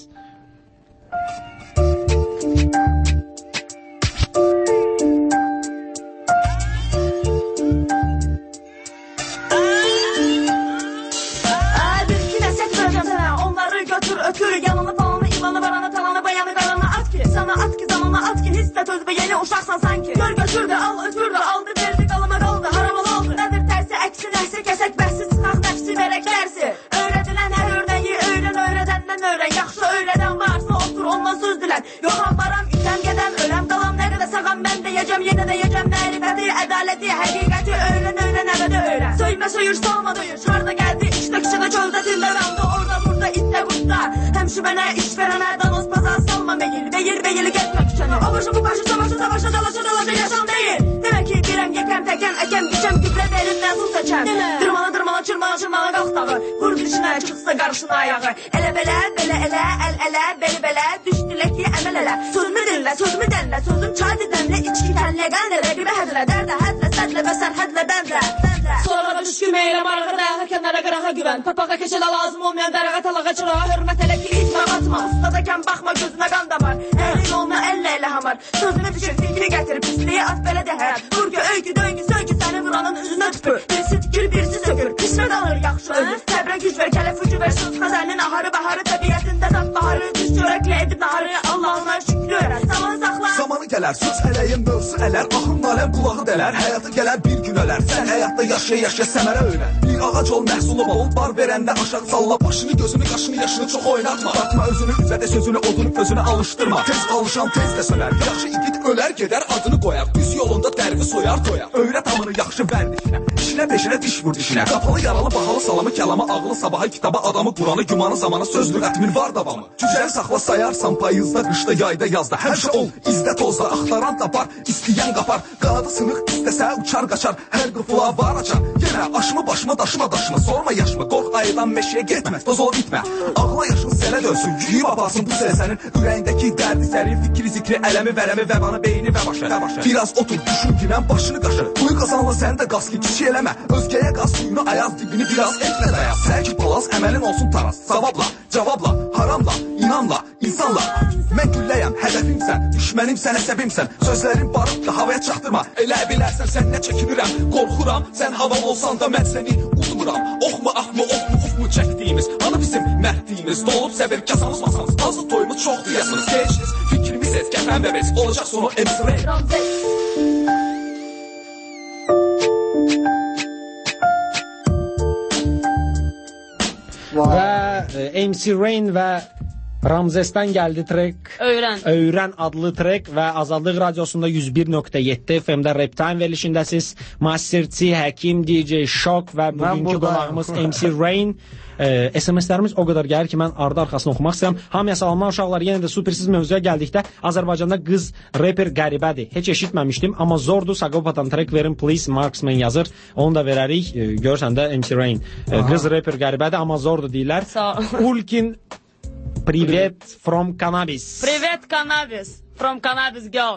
Ötür yanını falanı ilanı varanı talanı bayanı qalanı at ki sana at ki zamana at ki hissət özbə yeni uşaqsan sanki gör götürdü al ötürdü aldı verdi qalama qaldı haramal oldu nədir tərsi əksi nəhsi kəsək bəhsi çıxaq nəfsi verək dərsi öyrədilən hər öyrəyi öyrən öyrədəndən öyrən yaxşı öyrədən varsa otur ondan söz dilən yoxam varam itəm gedəm öləm qalam nə qədər sağam mən də yəcəm yenə də yəcəm mərifəti ədaləti həqiqəti öyrən öyrən əbədi öyrən söymə söyür salma döyür şarda gəldi işdə küçədə çöldə dillər aldı orada burada itdə qutda həmşibənə iş verənə danos pazar salma meyil Beyil beyil getmə küçəni Obaşı bu başı savaşı savaşı dalaşa dalaşa yaşam deyil Demək ki birəm yekəm təkəm əkəm biçəm gübrə verimdən su seçəm Dırmana dırmana çırmana çırmana qalx dağı Vur dişinə çıxsa qarşına ayağı Elə belə belə elə əl ələ beli belə Düş diləkli əməl elə Sözümü dinlə sözümü dənlə sözüm çaydı dəmlə İçki tənlə qənlə rəqibə hədlə Dərdə hədlə sədlə və sərhədlə bənlə Sonra düşkü meylə marağı dayağı kənara qırağa güvən Papaqa keçələ lazım olmayan darağa talağa çırağa hörmət elə ki itmə batma Ustadakən baxma gözünə qan damar Əlin olma əllə elə hamar Sözünü düşür fikri gətir pisliyi at belə dəhər Vur ki öykü döngü söykü səni vuranın üzünə tüpür Birisi tikir birisi sökür Pismə dalır yaxşı ölür Təbrə güc ver kələf ucu ver söz xəzəlinin aharı baharı Təbiyyətində tat baharı düz çörəklə edib naharı Allahına şükrü öyrən zaman saxla Zamanı gələr söz ələyim mövzu ələr Ahım naləm qulağı dələr Həyatı gələr bir gün ölər Sən həyatda yaşaya yaşaya səmərə öyrən Bir ağac ol məhsulu bol Bar verəndə aşağı salla Başını gözünü qaşını yaşını çox oynatma Batma özünü üzədə sözünü odunu özünü alışdırma Tez alışan tez də söner Yaxşı igid ölər gedər adını qoyar Düz yolunda dərvi soyar toya Öyrət amını yaxşı vərdişinə İşinə peşinə diş vur dişinə Qapalı yaralı bahalı salamı kəlama Ağlı sabaha kitaba adamı Quranı gümanı zamanı söz lüğətimin var davamı Cücəri saxla sayarsan payızda qışda yayda yazda Həmişə ol izdə tozda axtaran tapar İstəyən qapar qanadı sınıq istəsə uçar qaçar Hər qıfıla var açar Yenə aşımı başıma daşıma daşıma Sorma yaşımı qorx ayıdan meşəyə getmə Toz ol itmə Ağla yaşın sənə dönsün Yuyub aparsın bu sələ sənin ürəyindəki dərdi sərin Fikri zikri ələmi vərəmi vəbanı beyni və başı Biraz otur düşün ginən başını qaşı Quyu qazanla sən də qas ki kişi eləmə Özgəyə qaz suyunu ayaz dibini biraz etmə dayaz Sərki palaz əməlin olsun taraz Savabla, cavabla, haramla, inanla, insanla Mən gülləyəm, hədəfimsən, düşmənimsən, əsəbimsən Sözlərin barıb da havaya çatdırma Elə bilərsən sən nə çəkinirəm, qorxuram Sən havam olsan da mən səni udmuram Oxmu, axmı, oxmu, ufmu çək Vaktimiz dolup sebep kasamız masamız azı toyumuz çok duyasınız gençiz fikrimiz et kefen bebek olacak sonu M C Rain Və e, M C Rain və Ramzesdən gəldi trek Öyrən. Öyrən adlı trek və Azadlıq Radiosunda yüz bir nöqtə yeddi F M-də Rap Time verilişindəsiz. Master T, Həkim, D J Shock və bugünkü qonağımız M C Rain. E, S M S-lərimiz o qədər gəlir ki, mən ardı arxasını oxumaq istəyirəm. Hamıya salamlar uşaqlar. Yenə də supersiz mövzuya gəldikdə Azərbaycanda qız reper qəribədir. Heç eşitməmişdim, amma zordur. Sagopa'dan trek verin, please. Marksman yazır. Onu da verərik. E, görsən də M C Rain. E, qız reper qəribədir, amma zordur deyirlər. Ulkin Привет from Cannabis. Привет Cannabis. From Cannabis girl.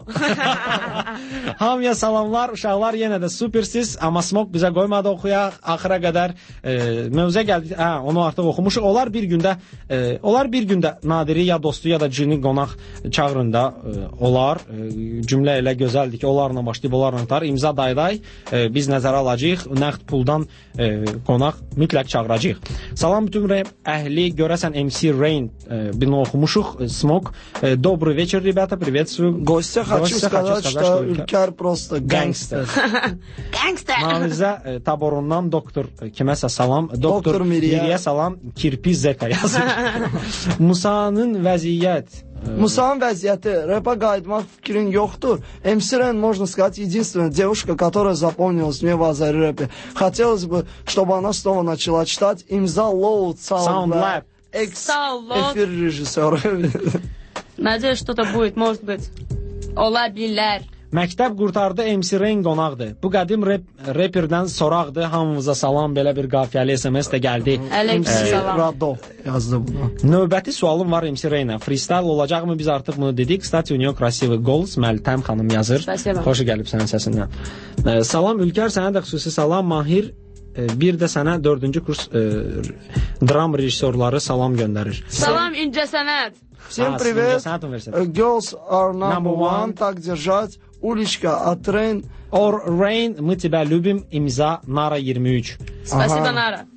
Hamıya salamlar uşaqlar, yenə də supersiz, amma Smoke bizə qoymadı oxuyaq axıra qədər. E, mövzuya gəldik. Hə, onu artıq oxumuşuq. Onlar bir gündə e, onlar bir gündə Nadiri ya dostu ya da cini qonaq çağırında e, olar. E, cümlə elə gözəldir ki, onlarla başlayıb onlarla tutar. İmza dayday e, biz nəzərə alacağıq. Nəqd puldan e, qonaq mütləq çağıracağıq. Salam bütün rap əhli, görəsən M C Rain e, bunu oxumuşuq. Smoke. E, Добрый вечер, ребята. Приветствую. Гостя хочу сказать, что Ülker просто gangster. Gangster. Mavizə taborundan doktor kiməsə salam. Doktor Miriyə salam. Kirpi Zeka yazır. Musa'nın vəziyyət. Musa'nın vəziyyəti, rap'a qayıtmaq fikrin yoxdur. M C Rain, можно сказать, единственная девушка, которая запомнилась мне в Азари рэпе. Хотелось бы, чтобы она снова начала читать. Имза Loud Sound экс-эфир режиссера. Надеюсь, что-то будет, может быть. Ola bilər. Məktəb qurtardı, M C Rain qonaqdır. Bu qədim rap, reperdən soraqdır. Hamımıza salam, belə bir qafiyəli S M S də gəldi. Aleykümselam. Radov yazdı bunu. Növbəti sualım var M C Rainə. Freestyle olacaqmı? Biz artıq bunu dedik. Kстати, у нее красивый голос. Məltəm xanım yazır. Xoş gəlib sənin səsindən. E, salam Ülker, sənə də xüsusi salam. Mahir, e, bir də sənə dördüncü kurs e, dram rejissorları salam göndərir. Salam İncə Sənət. Всем привет. Girls are number one. Так держать. Уличка от Rain. Or Rain, мы тебя любим. Имза Нара iyirmi üç. Спасибо, Нара.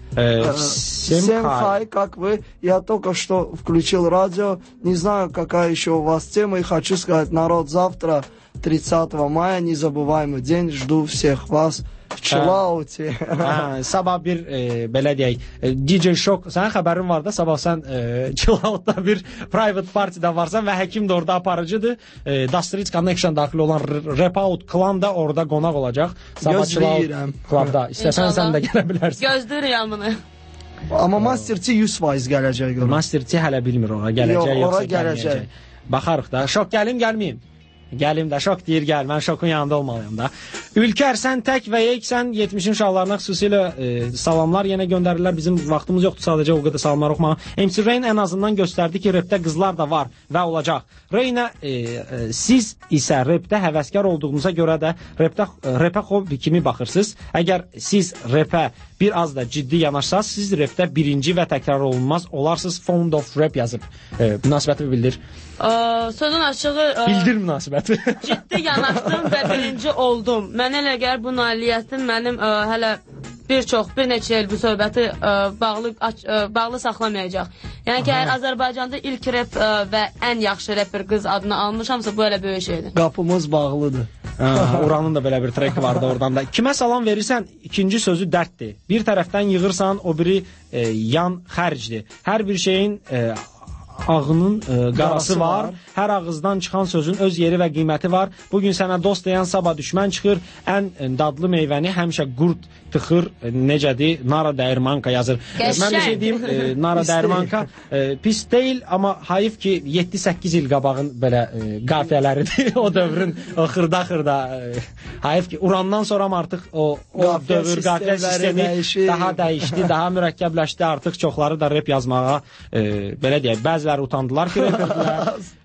Всем хай, как вы. Я только что включил радио. Не знаю, какая еще у вас тема. И хочу сказать, народ, завтра, тридцатого мая, незабываемый день. Жду всех вас. Chillauti. Hə, sabah bir e, belə deyək, e, D J Shock, sənin xəbərin var da, sabah sən e, Chillautda bir private partydə varsan və Həkim də orada aparıcıdır. E, Dastritz Connection daxil olan Rap Out Clan da orada qonaq olacaq. Sabah Chillaut Clubda. İstəsən sən də gələ bilərsən. Gözləyirəm bunu. Amma Master T yüz faiz gələcək. Master T hələ bilmir ora gələcək yox, yoxsa ora gələcək. Baxarıq da. Şok gəlim, gəlməyim. Gəlim də, Şok deyir gəl, mən Şokun yanında olmalıyım da. Ülker, sən tək və yeksən, yetmişin uşaqlarına xüsusilə e, salamlar yenə göndərirlər. Bizim vaxtımız yoxdur sadəcə o qədər salamlar oxumağa. M C Rain ən azından göstərdi ki, rapdə qızlar da var və olacaq. Rainə, e, e, siz isə rapdə həvəskar olduğunuza görə də rapdə, rapə hobbi kimi baxırsınız. Əgər siz rapə bir az da ciddi yanaşsaz, siz rapdə birinci və təkrar olunmaz olarsınız. Fond of Rap yazıb. E, münasibəti bildir. Ə, sözün açığı ə, bildir münasibəti. Ciddi yanaşdım və birinci oldum. Mənə elə gəlir bu nailiyyətim mənim ə, hələ bir çox, bir neçə il bu söhbəti ə, bağlı, aç, ə, bağlı saxlamayacaq. Yəni ki, əgər Azərbaycanda ilk rap ə, və ən yaxşı rapper qız adını almışamsa, bu elə böyük şeydir. Qapımız bağlıdır. Oranın da belə bir trek vardı oradan da. Kimə salam verirsən, ikinci sözü dərddir. Bir tərəfdən yığırsan, o biri e, yan xərcdir. Hər bir şeyin e, ağının e, qarası var. var. Hər ağızdan çıxan sözün öz yeri və qiyməti var. Bugün sənə dost deyən sabah düşmən çıxır. Ən e, dadlı meyvəni həmişə qurd tıxır. E, necədir? Nara dəyirmanka yazır. E, mən bir şey deyim, e, Nara dəyirmanka e, pis deyil, amma hayıf ki yeddi səkkiz il qabağın belə e, qafiyələridir. O dövrün o xırda-xırda e, hayıf ki Urandan sonra artıq o, o dövr qafiyə sistemi dəyişir. Daha dəyişdi, daha mürəkkəbləşdi. Artıq çoxları da rap yazmağa e, belə deyək, bəziləri utandılar ki, raperdilər.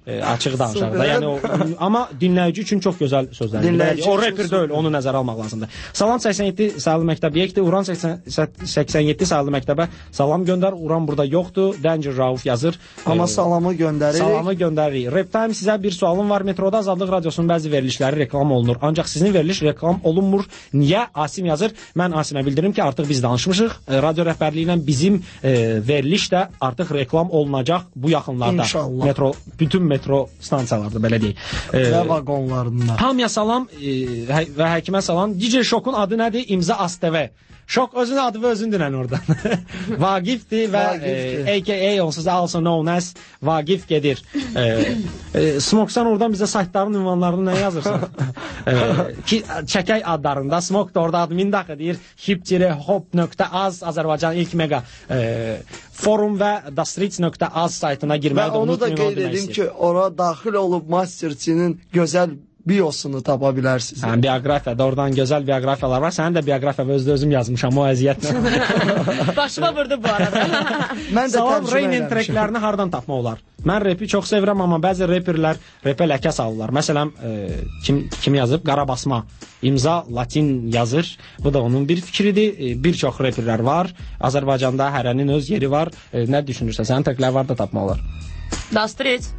e, açıq danışar da. Yəni o, amma dinləyici üçün çox gözəl sözlər. Dinləyici o rapper deyil, onu nəzərə almaq lazımdır. Salam səksən yeddi saylı məktəb yekdir. Uran səksən yeddi saylı məktəbə salam göndər. Uran burada yoxdur. Danger Rauf yazır. Amma e, salamı göndəririk. Salamı göndəririk. Rap Time sizə bir sualım var. Metroda Azadlıq Radiosunun bəzi verilişləri reklam olunur. Ancaq sizin veriliş reklam olunmur. Niyə? Asim yazır. Mən Asimə bildirim ki, artıq biz danışmışıq. E, radio rəhbərliyi ilə bizim e, veriliş də artıq reklam olunacaq bu yaxınlarda. İnşallah. Metro, bütün metro stansiyalarda belə deyək. E, və vaqonlarında. Hamıya salam e, hə, və həkimə salam. D J Şokun adı nədir? İmza A S T V. Şok özünün adı və özün dinən oradan. Vagifdir və e, A K A onsuz also known as Vagif gedir. E, e, Smoksan oradan bizə saytların ünvanlarını nə yazırsan? e, ki, çəkək adlarında. Smok da orada admin daxı deyir. hip hop nöqtə az Azərbaycan ilk mega e, forum və dastreets nöqtə az saytına girməlidir. Və onu da qeyd edim ki, ora daxil olub Masterçinin gözəl biosunu tapa bilərsiniz. Hə, bioqrafiyada oradan gözəl bioqrafiyalar var. Sənin də bioqrafiya özdə özüm yazmışam o əziyyətlə. Başıma vurdu bu arada. Mən də Salam Raynin treklərini hardan tapmaq olar? Mən repi çox sevirəm, amma bəzi reperlər repə ləkə salırlar. Məsələn, e, kim kim yazıb? Qarabasma. İmza latin yazır. Bu da onun bir fikridir. E, bir çox reperlər var. Azərbaycanda hərənin öz yeri var. E, nə düşünürsən? Sənin treklər var da tapmaq olar. Dastreet.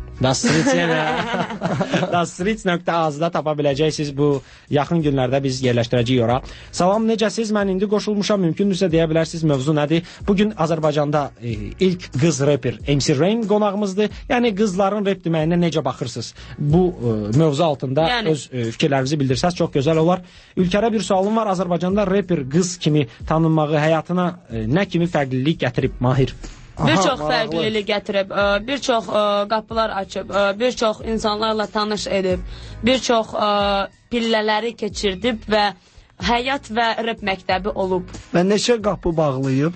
Dastreets nöqtə azda tapa biləcəksiniz. Bu yaxın günlərdə biz yerləşdirəcəyik ora. Salam, necəsiz? Mən indi qoşulmuşam. Mümkündürsə deyə bilərsiniz mövzu nədir? Bugün Azərbaycanda e, ilk qız rapper M C Rain qonağımızdır. Yəni qızların rap deməyinə necə baxırsınız? Bu e, mövzu altında yəni, öz e, fikirlərinizi bildirsəz çox gözəl olar. Ülkərə bir sualım var. Azərbaycanda rapper qız kimi tanınmağı həyatına e, nə kimi fərqlilik gətirib Mahir? Bir çox fərqlilik gətirib, bir çox qapılar açıb, bir çox insanlarla tanış edib, bir çox pillələri keçirdib və həyat və rap məktəbi olub. Və neçə qapı bağlayıb?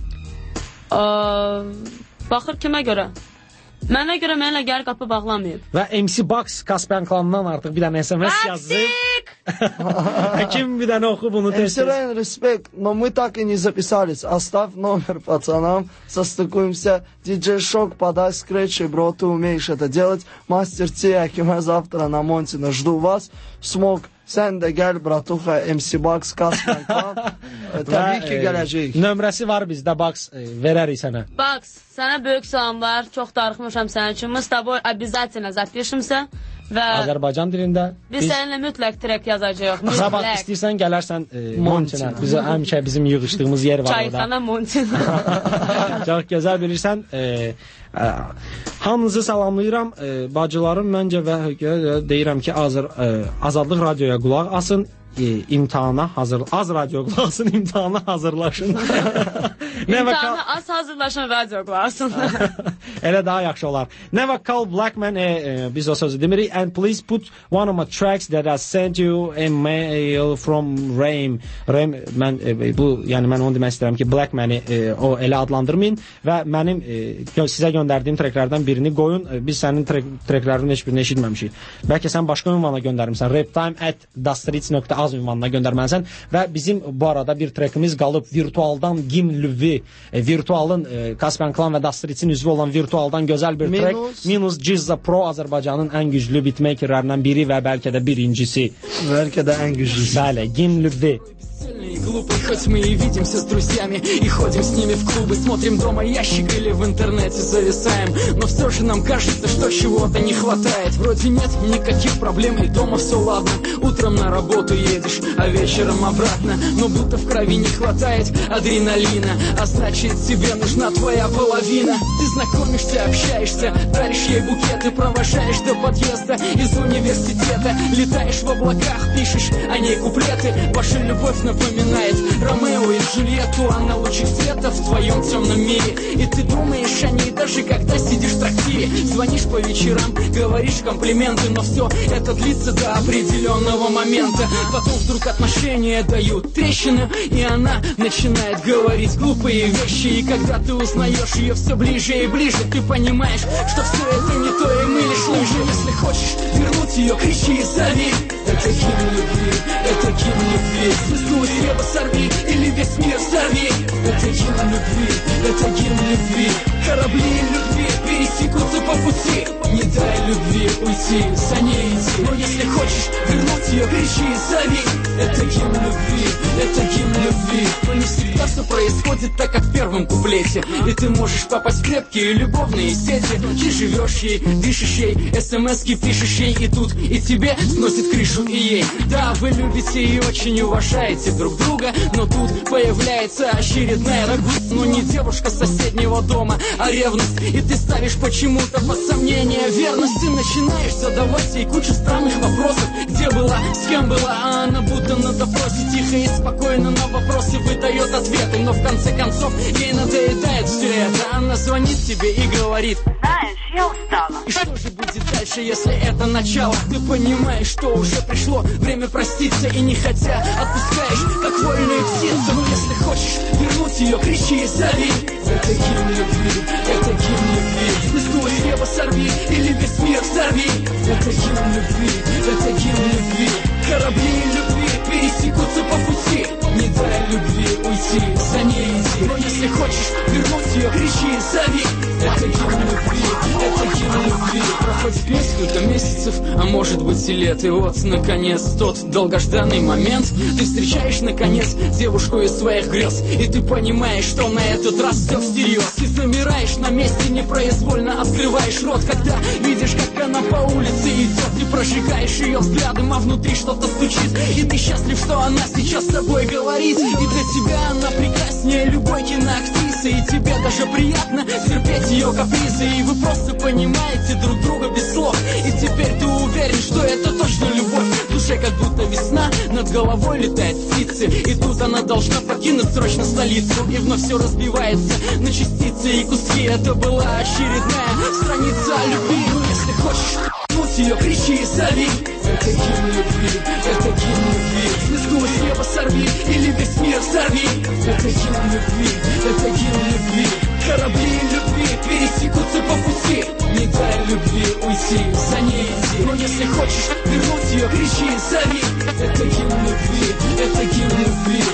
Baxır kimə görə? Mənə görə mənlə gəl qapı bağlamayıb. Və M C Box Kaspian klanından artıq bir dənə S M S yazıb. Kim bir dənə oxu bunu test. M C Rain, respect, но мы так и не записались. Оставь номер пацанам, состыкуемся. ди джей Шок, подай скретчи, бро, ты умеешь это делать. Мастер Ти, Акима завтра на Монтино, жду вас. Смог. Sən də gəl, bratuxa, M C Box, Kaspian klan. Təbii ki, gələcəyik. Nömrəsi var bizdə, Box, verərik sənə. Box, sənə böyük salamlar. Çox darıxmışam sənin üçün. Мы с тобой обязательно запишемся. Və Azərbaycan dilində biz, biz səninlə mütləq trek yazacağıq. Sabah istəyirsən gələrsən e, Montina. Bizə həmişə bizim yığışdığımız yer var orada. Çayxana Montina. Çox gözəl bilirsən. E, e, hamınızı salamlayıram. E, bacılarım məncə və deyirəm ki, Azər, e, Azadlıq radioya qulaq asın. E, imtahana hazır az radio qulaqsın, imtahana hazırlaşın. İmtahana az hazırlaşın, radio qulaqsın. Elə daha yaxşı olar. Never call black man, e, e, biz o sözü demirik. And please put one of my tracks that I sent you a mail from Raim. Raim, mən e, bu, yəni mən onu demək istəyirəm ki, black məni e, o elə adlandırmayın və mənim e, sizə göndərdiyim treklərdən birini qoyun. E, biz sənin trek, treklərinin heç birini eşitməmişik. Bəlkə sən başqa ünvana göndərmirsən. Raptime at dastreets nöqtə az ünvanına göndərməlisən və bizim bu arada bir trekimiz qalıb virtualdan Gim Lüvi, e, virtualın e, Kaspian Klan və Dastreetsin üzvü olan virtualdan gözəl bir trek. Minus, Minus Cizza Pro Azərbaycanın ən güclü beatmakerlərdən biri və bəlkə də birincisi. Bəlkə də ən güclüsü. Bəli, Gim Lüvi. И глупый, хоть мы и видимся с друзьями и ходим с ними в клубы, смотрим дома ящик или в интернете зависаем, но все же нам кажется, что чего-то не хватает. Вроде нет никаких проблем и дома все ладно, утром на работу едешь, а вечером обратно, но будто в крови не хватает адреналина, а значит тебе нужна твоя половина. Ты знакомишься, общаешься, даришь ей букеты, провожаешь до подъезда из университета, летаешь в облаках, пишешь о ней куплеты, ваша любовь напоминает Ромео и Джульетту, а на лучах света в твоем темном мире. И ты думаешь о ней даже когда сидишь в трактире, звонишь по вечерам, говоришь комплименты, но все это длится до определенного момента. Потом вдруг отношения дают трещины, и она начинает говорить глупые вещи. И когда ты узнаешь ее все ближе и ближе, ты понимаешь, что все это не то, и мы лишь лыжи. Если хочешь вернуть ее, кричи и зови. Это гимн любви, это гимн любви. Звезду с неба сорви или весь мир взорви. Это гимн любви, это гимн любви. Корабли любви пересекутся по пути. Не дай любви уйти, за ней идти. Но если хочешь вернуть ее, кричи и зови. Это гимн любви, это гимн любви. Но не всегда все происходит так, как в первом куплете. И ты можешь попасть в крепкие любовные сети. Ты живешь ей, дышишь ей, смс-ки пишешь ей. И тут и тебе сносит крышу, и ей. Да, вы любите и очень уважаете друг друга, но тут появляется очередная рагуз. Но не девушка с соседнего дома, а ревность. И ты ставишь почему-то под сомнение верность. Ты начинаешь задавать ей кучу странных вопросов. Где была, с кем была, а она будто на допросе. Тихо и спокойно на вопросы выдает ответы. Но в конце концов ей надоедает все это. Она звонит тебе и говорит: знаешь, я устала. И что же будет дальше, если это начало? Ты понимаешь, что уже пришло время проститься. И не хотя отпускаешь, как вольную птицу. Но если хочешь вернуть ее, кричи и зови. Это гимн любви, это гимн любви. Звезду с неба сорви или весь мир взорви. Это гимн любви, это гимн любви. Корабли любви пересекутся по пути. Не дай любви уйти, за ней иди. Но если хочешь вернуть ее, кричи и зови. Это гимн любви, это гимн любви. Проходит несколько месяцев, а может быть и лет. И вот, наконец, тот долгожданный момент. Ты встречаешь, наконец, девушку из своих грез. И ты понимаешь, что на этот раз все всерьез. Ты замираешь на месте, непроизвольно открываешь рот, когда видишь, как она по улице идет. Ты прожигаешь ее взглядом, а внутри что-то стучит. И ты счастлив, что она сейчас с тобой говорит. И для тебя она прекраснее любой киноактрисы. И тебе даже приятно терпеть ее капризы. И вы просто понимаете друг друга без слов. И теперь ты уверен, что это точно любовь. В душе как будто весна, над головой летает птицы. И тут она должна покинуть срочно столицу. И вновь все разбивается на частицы и куски. Это была очередная страница любви. Если хочешь вернуть ее, кричи и зови. Это гимн любви, это гимн любви. Звезду с неба сорви или весь мир взорви. Это гимн любви, это гимн любви. Корабли любви пересекутся по пути. Не дай любви уйти, за ней иди. Но если хочешь вернуть ее, кричи и зови. Это гимн любви, это гимн любви.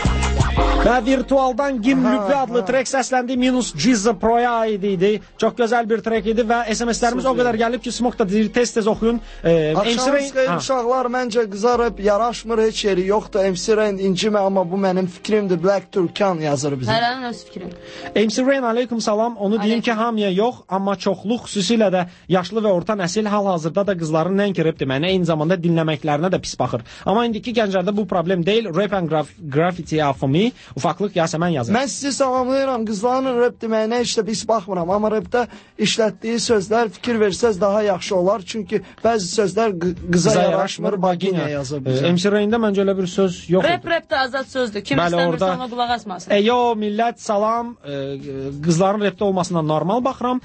Və virtualdan Gimn Lübbi adlı trek səsləndi. Minus Cizza Pro'ya aid idi. Çox gözəl bir trek idi və S M S-lərimiz o qədər gəlib ki, Smok da deyir, tez-tez oxuyun. Axşamınız xeyir uşaqlar, məncə qızarıb, yaraşmır, heç yeri yoxdur. M C Rain incimə, amma bu mənim fikrimdir. Black Turkan yazır bizə. Hərənin öz fikrim. M C Rain, aleyküm salam. Onu deyim ki, hamıya yox, amma çoxluq, xüsusilə də yaşlı və orta nəsil hal-hazırda da qızların nəinki rep deməyinə, eyni zamanda dinləməklərinə də pis baxır. Amma indiki gənclərdə bu problem deyil. Rap and graf graffiti are for me. Ufaqlıq Yasəmən yazır. Mən sizi salamlayıram. Qızların rap deməyinə heç də pis baxmıram. Amma rapdə işlətdiyi sözlər fikir versəz daha yaxşı olar. Çünki bəzi sözlər qıza yaraşmır, baginya yazır bizə. M C Rain-də məncə elə bir söz yox idi. Rap rap də azad sözdür. Kim istəmirsə ona qulaq asmasın. Eyo millət salam. Qızların rapdə olmasına normal baxıram.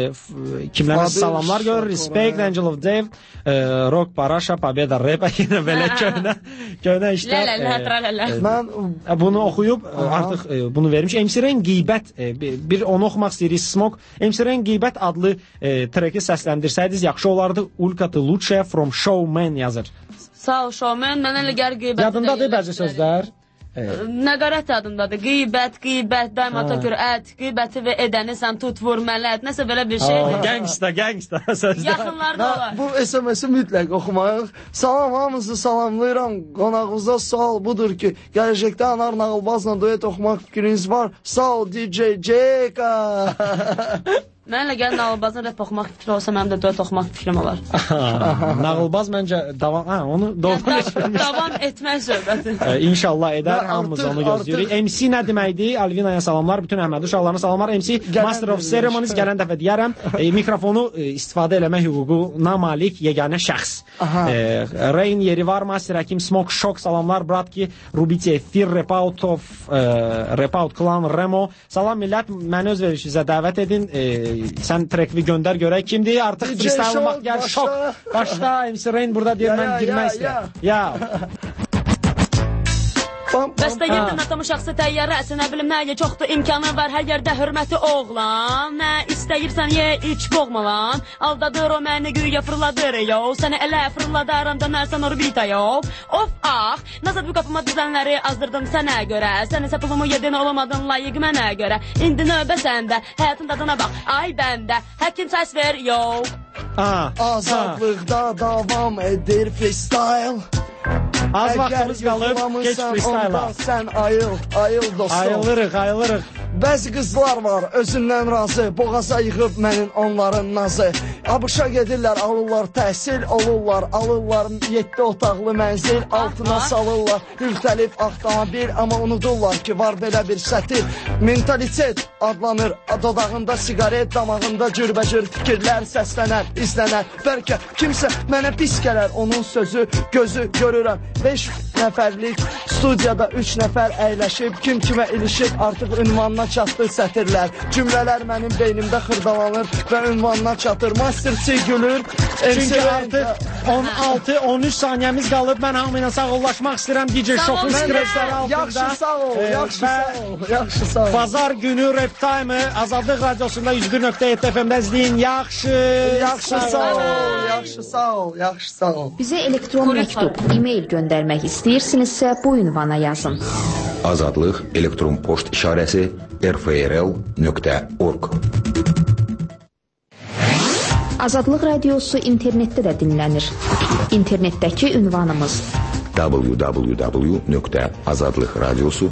Kimlərə salamlar görür. Respect, Angel of Dave, Rock Parasha, Pobeda Rap. Yenə belə köhnə köhnə işlər. Mən bunu oxuyub artıq e, bunu vermiş. M C Rain qeybət e, bir onu oxumaq istəyirik. Smok M C Rain qeybət adlı e, treki səsləndirsəydiniz yaxşı olardı. Ulkatı Luche from Showman yazır. Sağ ol Showman. Mən elə gəl qeybət. Yadındadır bəzi sözlər. Nəqarət adındadır. Qeybət, qeybət, daima təkür ət, qeybəti və edəni sən tut, vur, mələt. Nəsə belə bir şey. Gangsta, gangsta sözlər. Yaxınlarda olar. Bu S M S-i mütləq oxumayıq. Salam, hamınızı salamlayıram. Qonağınıza sual budur ki, gələcəkdə Anar Nağılbazla duet oxumaq fikriniz var. Sağ ol D J J-ka. Mən elə gəl Nağılbazın rap oxumaq fikri olsa, mənim də duet oxumaq fikrim olar. Nağılbaz məncə davam, hə, onu doğrudan etməmiş. Davam etmək söhbəti. İnşallah edər, hamımız onu gözləyirik. M C nə deməkdir? Alvinaya salamlar, bütün Əhməd uşaqlarına salamlar. M C Master of Ceremonies gələn dəfə deyərəm, mikrofonu istifadə eləmək hüququna malik yeganə şəxs. Rain yeri var, Master Hakim, Smoke Shock salamlar, Bratki, Rubiti Efir, Rap Out of Rap Out Clan, Remo. Salam millət, məni öz verişinizə dəvət edin. Sən trekivi göndər görək kimdir. Artıq freestyle olmaq gəl. Şok. Başda M C Rain burada deyir, mən girmək istəyirəm. Ya. Bəstə yedin adamı şəxsi təyyarəsi, nə bilim nəyə çoxdur imkanı var, hər yerdə hörməti oğlan. Nə istəyirsən ye, iç boğmalan, aldadır o məni güya fırladır yo, səni elə fırladaram dönərsən orbita yo. Of ah, nazad bu qapıma düzənləri azdırdım sənə görə, sənin isə pulumu yedin olamadın layiq mənə görə. İndi növbə səndə, həyatın dadına bax, ay bəndə, həkim səs ver yo. Azadlıqda davam edir freestyle. Az vaxtımız qalıb, geç freestyle-a. Sən ayıl, ayıl dostum. Ayılırıq, ayılırıq. Bəzi qızlar var, özündən razı, boğaza yığıb mənim onların nazı. Abışa gedirlər, alırlar təhsil, olurlar, alırlar yeddi otaqlı mənzil, altına salırlar müxtəlif avtomobil, amma unudurlar ki, var belə bir sətir. Mentalitet adlanır, dodağında sigaret, damağında cürbəcür fikirlər səslənər, izlənər. Bəlkə kimsə mənə pis gələr, onun sözü, gözü görürəm. Beş nəfərlik studiyada üç nəfər əyləşib, kim kimə ilişib, artıq ünvanına çatdı sətirlər. Cümlələr mənim beynimdə xırdalanır və ünvanına çatır. Master C gülür. Çünki artıq on altı on üç saniyəmiz qalıb. Mən hamı ilə sağollaşmaq istəyirəm. D J Shock'un stresləri altında. Yaxşı sağ ol, yaxşı sağ ol, yaxşı sağ ol. Bazar günü Rap Time-ı Azadlıq Radiosunda yüz bir nöqtə yeddi F M-də izləyin. Yaxşı, yaxşı sağ ol, yaxşı sağ ol, yaxşı sağ ol. Bizə elektron məktub, e-mail göndərmək istəyirsinizsə bu ünvana yazın. Azadlıq elektron poçt işarəsi r f r l nöqtə org. Azadlıq Radiosu internetdə də dinlənir. İnternetdəki ünvanımız w w w nöqtə azadlıq radiosu